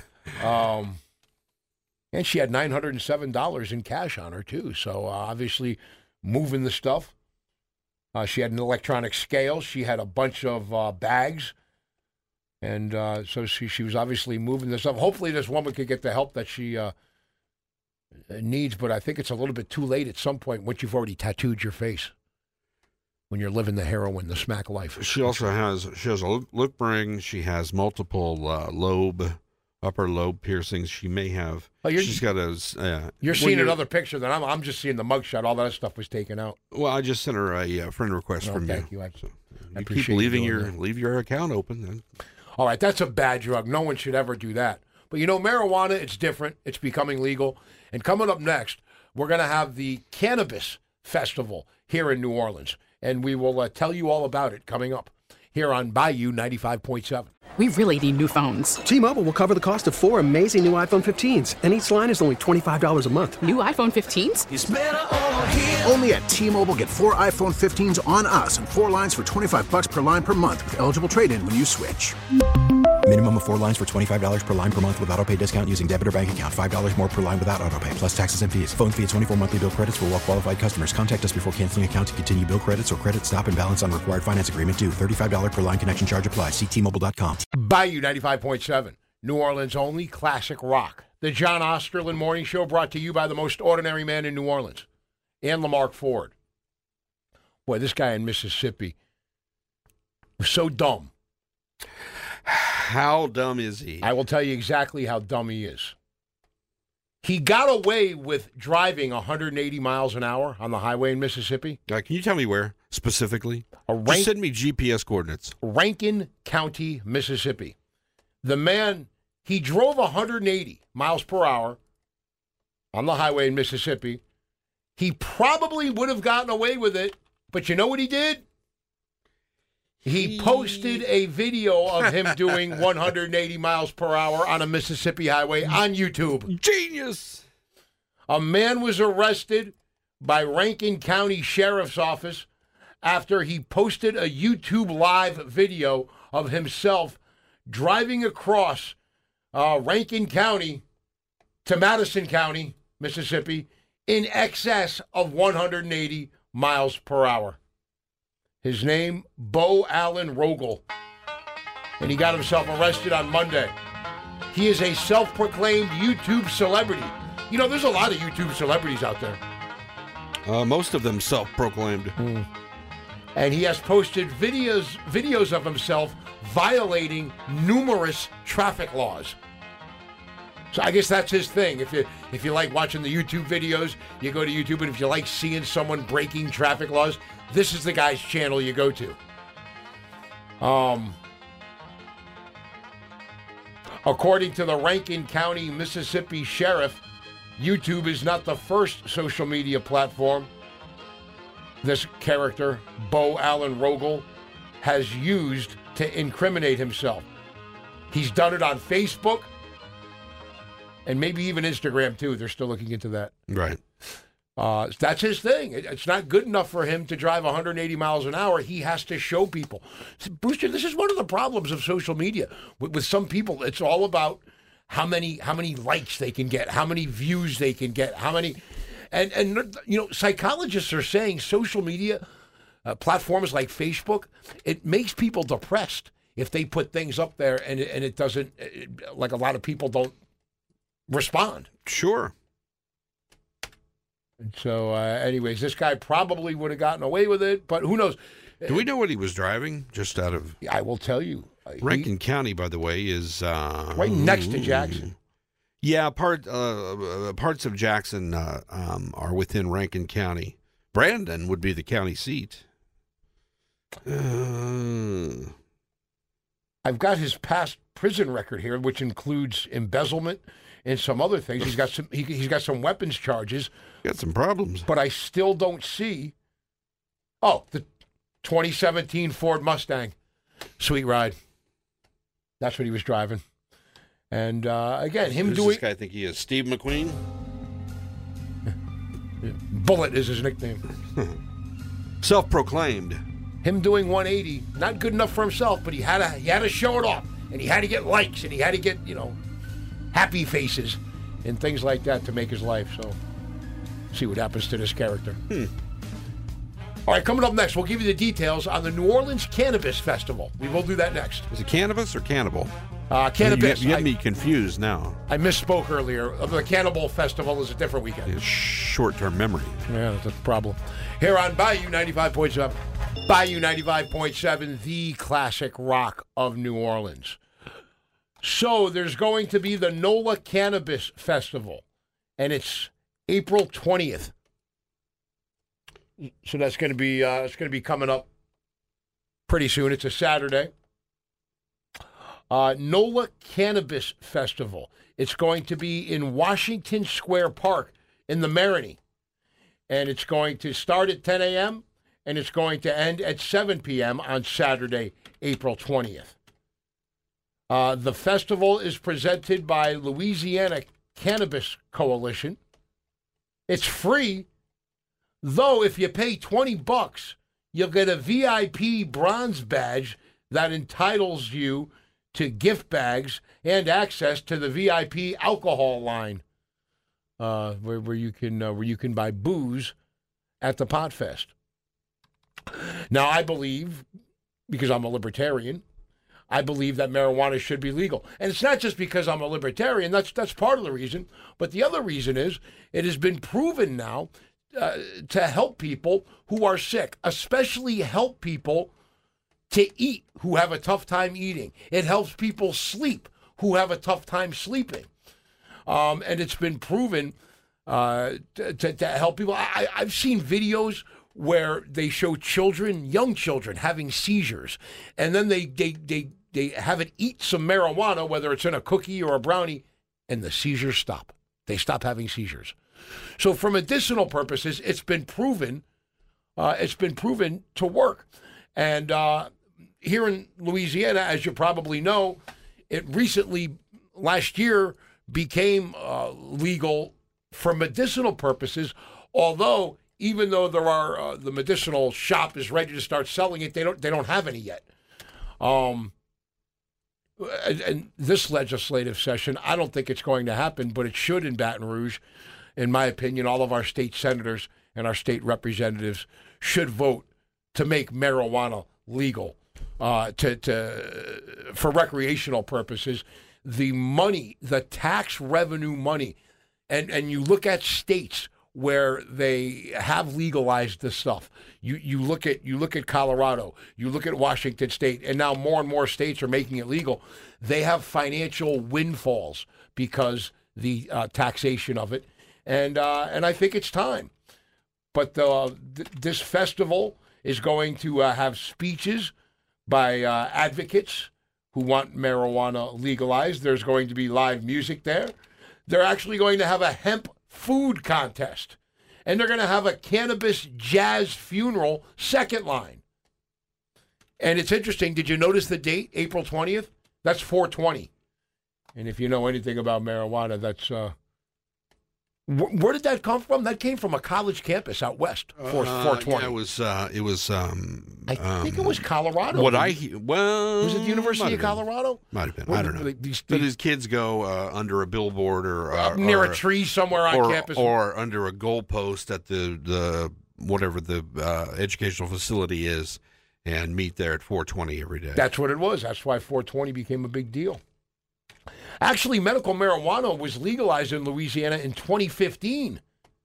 B: And she had $907 in cash on her too. So obviously, moving the stuff. She had an electronic scale. She had a bunch of bags. And so she was obviously moving this up. Hopefully this woman could get the help that she needs, but I think it's a little bit too late at some point once you've already tattooed your face, when you're living the heroin, the smack life.
C: She also has a lip ring. She has multiple upper lobe piercings. She may have. She's got a.
B: You're seeing another picture than I'm just seeing the mugshot. All that stuff was taken out.
C: Well, I just sent her a friend request from
B: thank you.
C: I
B: appreciate
C: keep leave your account open then.
B: All right, that's a bad drug. No one should ever do that. But marijuana, it's different. It's becoming legal. And coming up next, we're going to have the Cannabis Festival here in New Orleans. And we will tell you all about it coming up here on Bayou 95.7.
J: We really need new phones.
K: T-Mobile will cover the cost of 4 amazing new iPhone 15s, and each line is only $25 a month.
J: New iPhone 15s?
L: It's better over here. Only at T-Mobile, get 4 iPhone 15s on us and 4 lines for $25 per line per month with eligible trade-in when you switch.
M: Minimum of 4 lines for $25 per line per month with autopay discount using debit or bank account. $5 more per line without autopay, plus taxes and fees. Phone fee at 24 monthly bill credits for well-qualified customers. Contact us before canceling account to continue bill credits or credit stop and balance on required finance agreement due. $35 per line connection charge applies. See T-Mobile.com.
B: Bayou 95.7, New Orleans only classic rock. The John Osterlin Morning Show brought to you by the most ordinary man in New Orleans, and Lamarck Ford. Boy, this guy in Mississippi was so dumb.
C: How dumb is he?
B: I will tell you exactly how dumb he is. He got away with driving 180 miles an hour on the highway in Mississippi.
C: Can you tell me where specifically? Just send me GPS coordinates.
B: Rankin County, Mississippi. The man, he drove 180 miles per hour on the highway in Mississippi. He probably would have gotten away with it, but you know what he did? He posted a video of him doing 180 miles per hour on a Mississippi highway on YouTube.
C: Genius!
B: A man was arrested by Rankin County Sheriff's Office after he posted a YouTube live video of himself driving across Rankin County to Madison County, Mississippi, in excess of 180 miles per hour. His name, Bo Allen Rogel, and he got himself arrested on Monday. He is a self-proclaimed YouTube celebrity. You know, there's a lot of YouTube celebrities out there.
C: Most of them self-proclaimed.
B: And he has posted videos of himself violating numerous traffic laws. So I guess that's his thing. If you like watching the YouTube videos, you go to YouTube, and if you like seeing someone breaking traffic laws, this is the guy's channel you go to. According to the Rankin County, Mississippi Sheriff, YouTube is not the first social media platform this character, Bo Allen Rogel, has used to incriminate himself. He's done it on Facebook and maybe even Instagram, too. They're still looking into that.
C: Right.
B: That's his thing. It's not good enough for him to drive 180 miles an hour. He has to show people. Brewster, this is one of the problems of social media. With some people, it's all about how many likes they can get, how many views they can get, how many... And you know, psychologists are saying social media platforms like Facebook, it makes people depressed if they put things up there and it doesn't, like a lot of people don't respond.
C: Sure.
B: And so, anyways, this guy probably would have gotten away with it, but who knows?
C: Do we know what he was driving? Just out of...
B: I will tell you.
C: Rankin County, by the way, is...
B: right next to Jackson.
C: Yeah, parts of Jackson are within Rankin County. Brandon would be the county seat.
B: I've got his past prison record here, which includes embezzlement and some other things. He's got some weapons charges.
C: Got some problems.
B: But I still don't see. Oh, the 2017 Ford Mustang. Sweet ride. That's what he was driving. And again,
C: Who's this guy think he is? Steve McQueen?
B: Bullet is his nickname.
C: Self-proclaimed.
B: Him doing 180, not good enough for himself, but he had to show it off, and he had to get likes, and he had to get happy faces and things like that to make his life. So, see what happens to this character. All right, coming up next, we'll give you the details on the New Orleans Cannabis Festival. We will do that next.
C: Is it cannabis or cannibal?
B: Cannabis.
C: You have me confused now.
B: I misspoke earlier. The Cannibal Festival is a different weekend.
C: It's short-term memory.
B: Yeah, that's a problem. Here on Bayou 95.7. Bayou 95.7, the classic rock of New Orleans. So there's going to be the NOLA Cannabis Festival, and it's April 20th. So that's going to be coming up pretty soon. It's a Saturday. NOLA Cannabis Festival. It's going to be in Washington Square Park in the Marigny. And it's going to start at 10 a.m. and it's going to end at 7 p.m. on Saturday, April 20th. The festival is presented by Louisiana Cannabis Coalition. It's free, though if you pay $20, you'll get a VIP bronze badge that entitles you to gift bags and access to the VIP alcohol line, where you can buy booze at the Pot Fest. Now, I believe, because I'm a libertarian, I believe that marijuana should be legal. And it's not just because I'm a libertarian. That's part of the reason. But the other reason is it has been proven now to help people who are sick, especially help people to eat who have a tough time eating. It helps people sleep who have a tough time sleeping. And it's been proven to help people. I've seen videos where they show children, young children, having seizures. And then they have it eat some marijuana, whether it's in a cookie or a brownie, and the seizures stop. They stop having seizures. So for medicinal purposes, it's been proven to work. And here in Louisiana, as you probably know, it recently, last year, became legal for medicinal purposes, although even though there are the medicinal shop is ready to start selling it, they don't have any yet. And this legislative session, I don't think it's going to happen, but it should in Baton Rouge. In my opinion, all of our state senators and our state representatives should vote to make marijuana legal for recreational purposes. The money, the tax revenue money, and you look at states where they have legalized this stuff. You look at Colorado, you look at Washington State, and now more and more states are making it legal. They have financial windfalls because the taxation of it, and I think it's time. But this festival is going to have speeches by advocates who want marijuana legalized. There's going to be live music there. They're actually going to have a hemp food contest. And they're going to have a cannabis jazz funeral second line. And it's interesting. Did you notice the date, April 20th? That's 420. And if you know anything about marijuana, that's... Where did that come from? That came from a college campus out west. 420.
C: Yeah, it was.
B: I think it was Colorado.
C: Was it
B: the University of Colorado?
C: Might have been. I don't know. But his kids go under a billboard or
B: near a tree somewhere on campus,
C: or under a goalpost at the whatever the educational facility is, and meet there at 420 every day.
B: That's what it was. That's why 420 became a big deal. Actually, medical marijuana was legalized in Louisiana in 2015.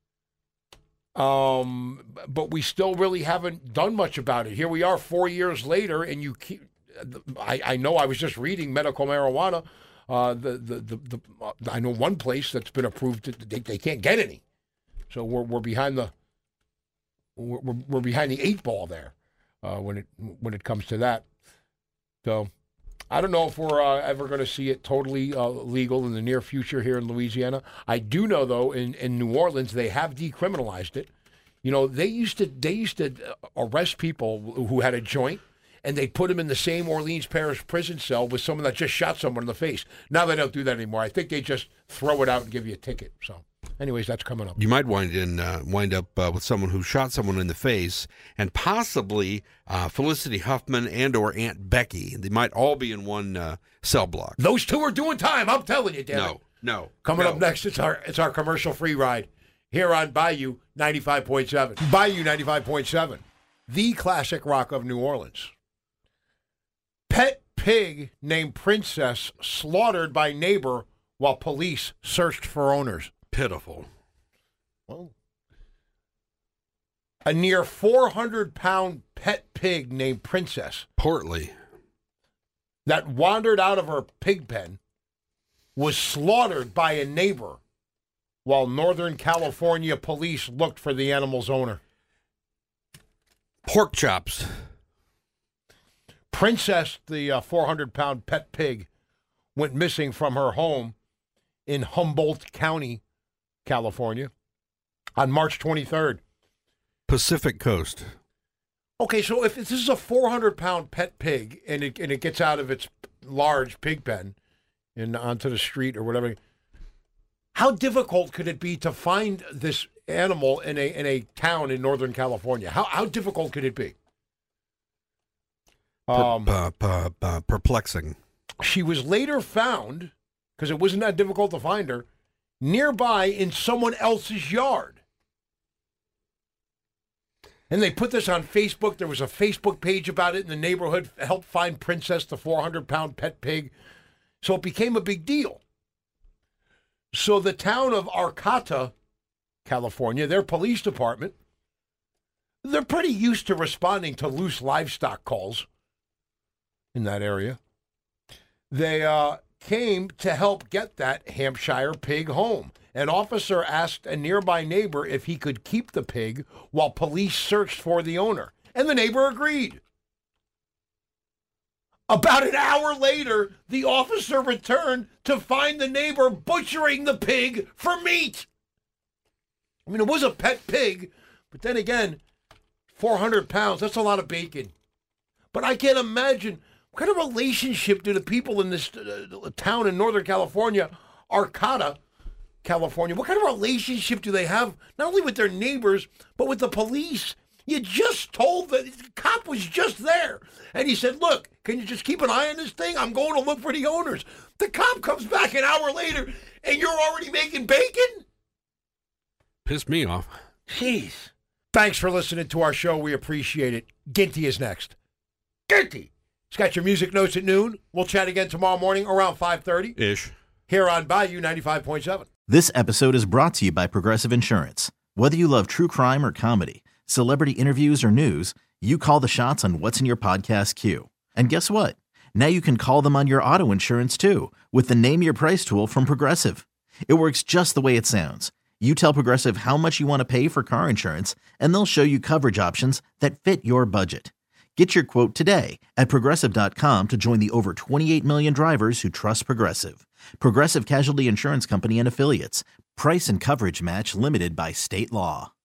B: But we still really haven't done much about it. Here we are 4 years later, and I know I was just reading medical marijuana I know one place that's been approved that they can't get any. So we're behind the we're behind the 8 ball there when it comes to that. So I don't know if we're ever going to see it totally legal in the near future here in Louisiana. I do know, though, in New Orleans, they have decriminalized it. You know, they used to arrest people who had a joint, and they put them in the same Orleans Parish prison cell with someone that just shot someone in the face. Now they don't do that anymore. I think they just throw it out and give you a ticket. So, anyways, that's coming up.
C: You might wind up with someone who shot someone in the face, and possibly Felicity Huffman and or Aunt Becky. They might all be in one cell block.
B: Those two are doing time. I'm telling you, damn it.
C: No.
B: Coming up next, it's our commercial-free ride here on Bayou 95.7. Bayou 95.7, the classic rock of New Orleans. Pet pig named Princess slaughtered by neighbor while police searched for owners.
C: Pitiful.
B: Well, a near 400-pound pet pig named Princess,
C: portly,
B: that wandered out of her pig pen was slaughtered by a neighbor while Northern California police looked for the animal's owner.
C: Pork chops.
B: Princess, the 400-pound pet pig, went missing from her home in Humboldt County, California, on March 23rd.
C: Pacific Coast.
B: Okay, so if this is a 400-pound pet pig and it gets out of its large pig pen and onto the street or whatever, how difficult could it be to find this animal in a town in Northern California? How difficult could it be?
C: Perplexing.
B: She was later found, because it wasn't that difficult to find her, nearby in someone else's yard. And they put this on Facebook. There was a Facebook page about it in the neighborhood, help find Princess, the 400-pound pet pig. So it became a big deal. So the town of Arcata, California, their police department, they're pretty used to responding to loose livestock calls in that area. They came to help get that Hampshire pig home. An officer asked a nearby neighbor if he could keep the pig while police searched for the owner, and the neighbor agreed. About an hour later, the officer returned to find the neighbor butchering the pig for meat. I mean, it was a pet pig, but then again, 400 pounds, that's a lot of bacon. But I can't imagine, what kind of relationship do the people in this town in Northern California, Arcata, California, what kind of relationship do they have, not only with their neighbors, but with the police? You just told the cop was just there. And he said, look, can you just keep an eye on this thing? I'm going to look for the owners. The cop comes back an hour later, and you're already making bacon?
C: Pissed me off.
B: Jeez. Thanks for listening to our show. We appreciate it. Ginty is next. Ginty! He's got your music notes at noon. We'll chat again tomorrow morning around 5:30.
C: Ish.
B: Here on Bayou 95.7.
A: This episode is brought to you by Progressive Insurance. Whether you love true crime or comedy, celebrity interviews or news, you call the shots on what's in your podcast queue. And guess what? Now you can call them on your auto insurance too with the Name Your Price tool from Progressive. It works just the way it sounds. You tell Progressive how much you want to pay for car insurance, and they'll show you coverage options that fit your budget. Get your quote today at Progressive.com to join the over 28 million drivers who trust Progressive. Progressive Casualty Insurance Company and Affiliates. Price and coverage match limited by state law.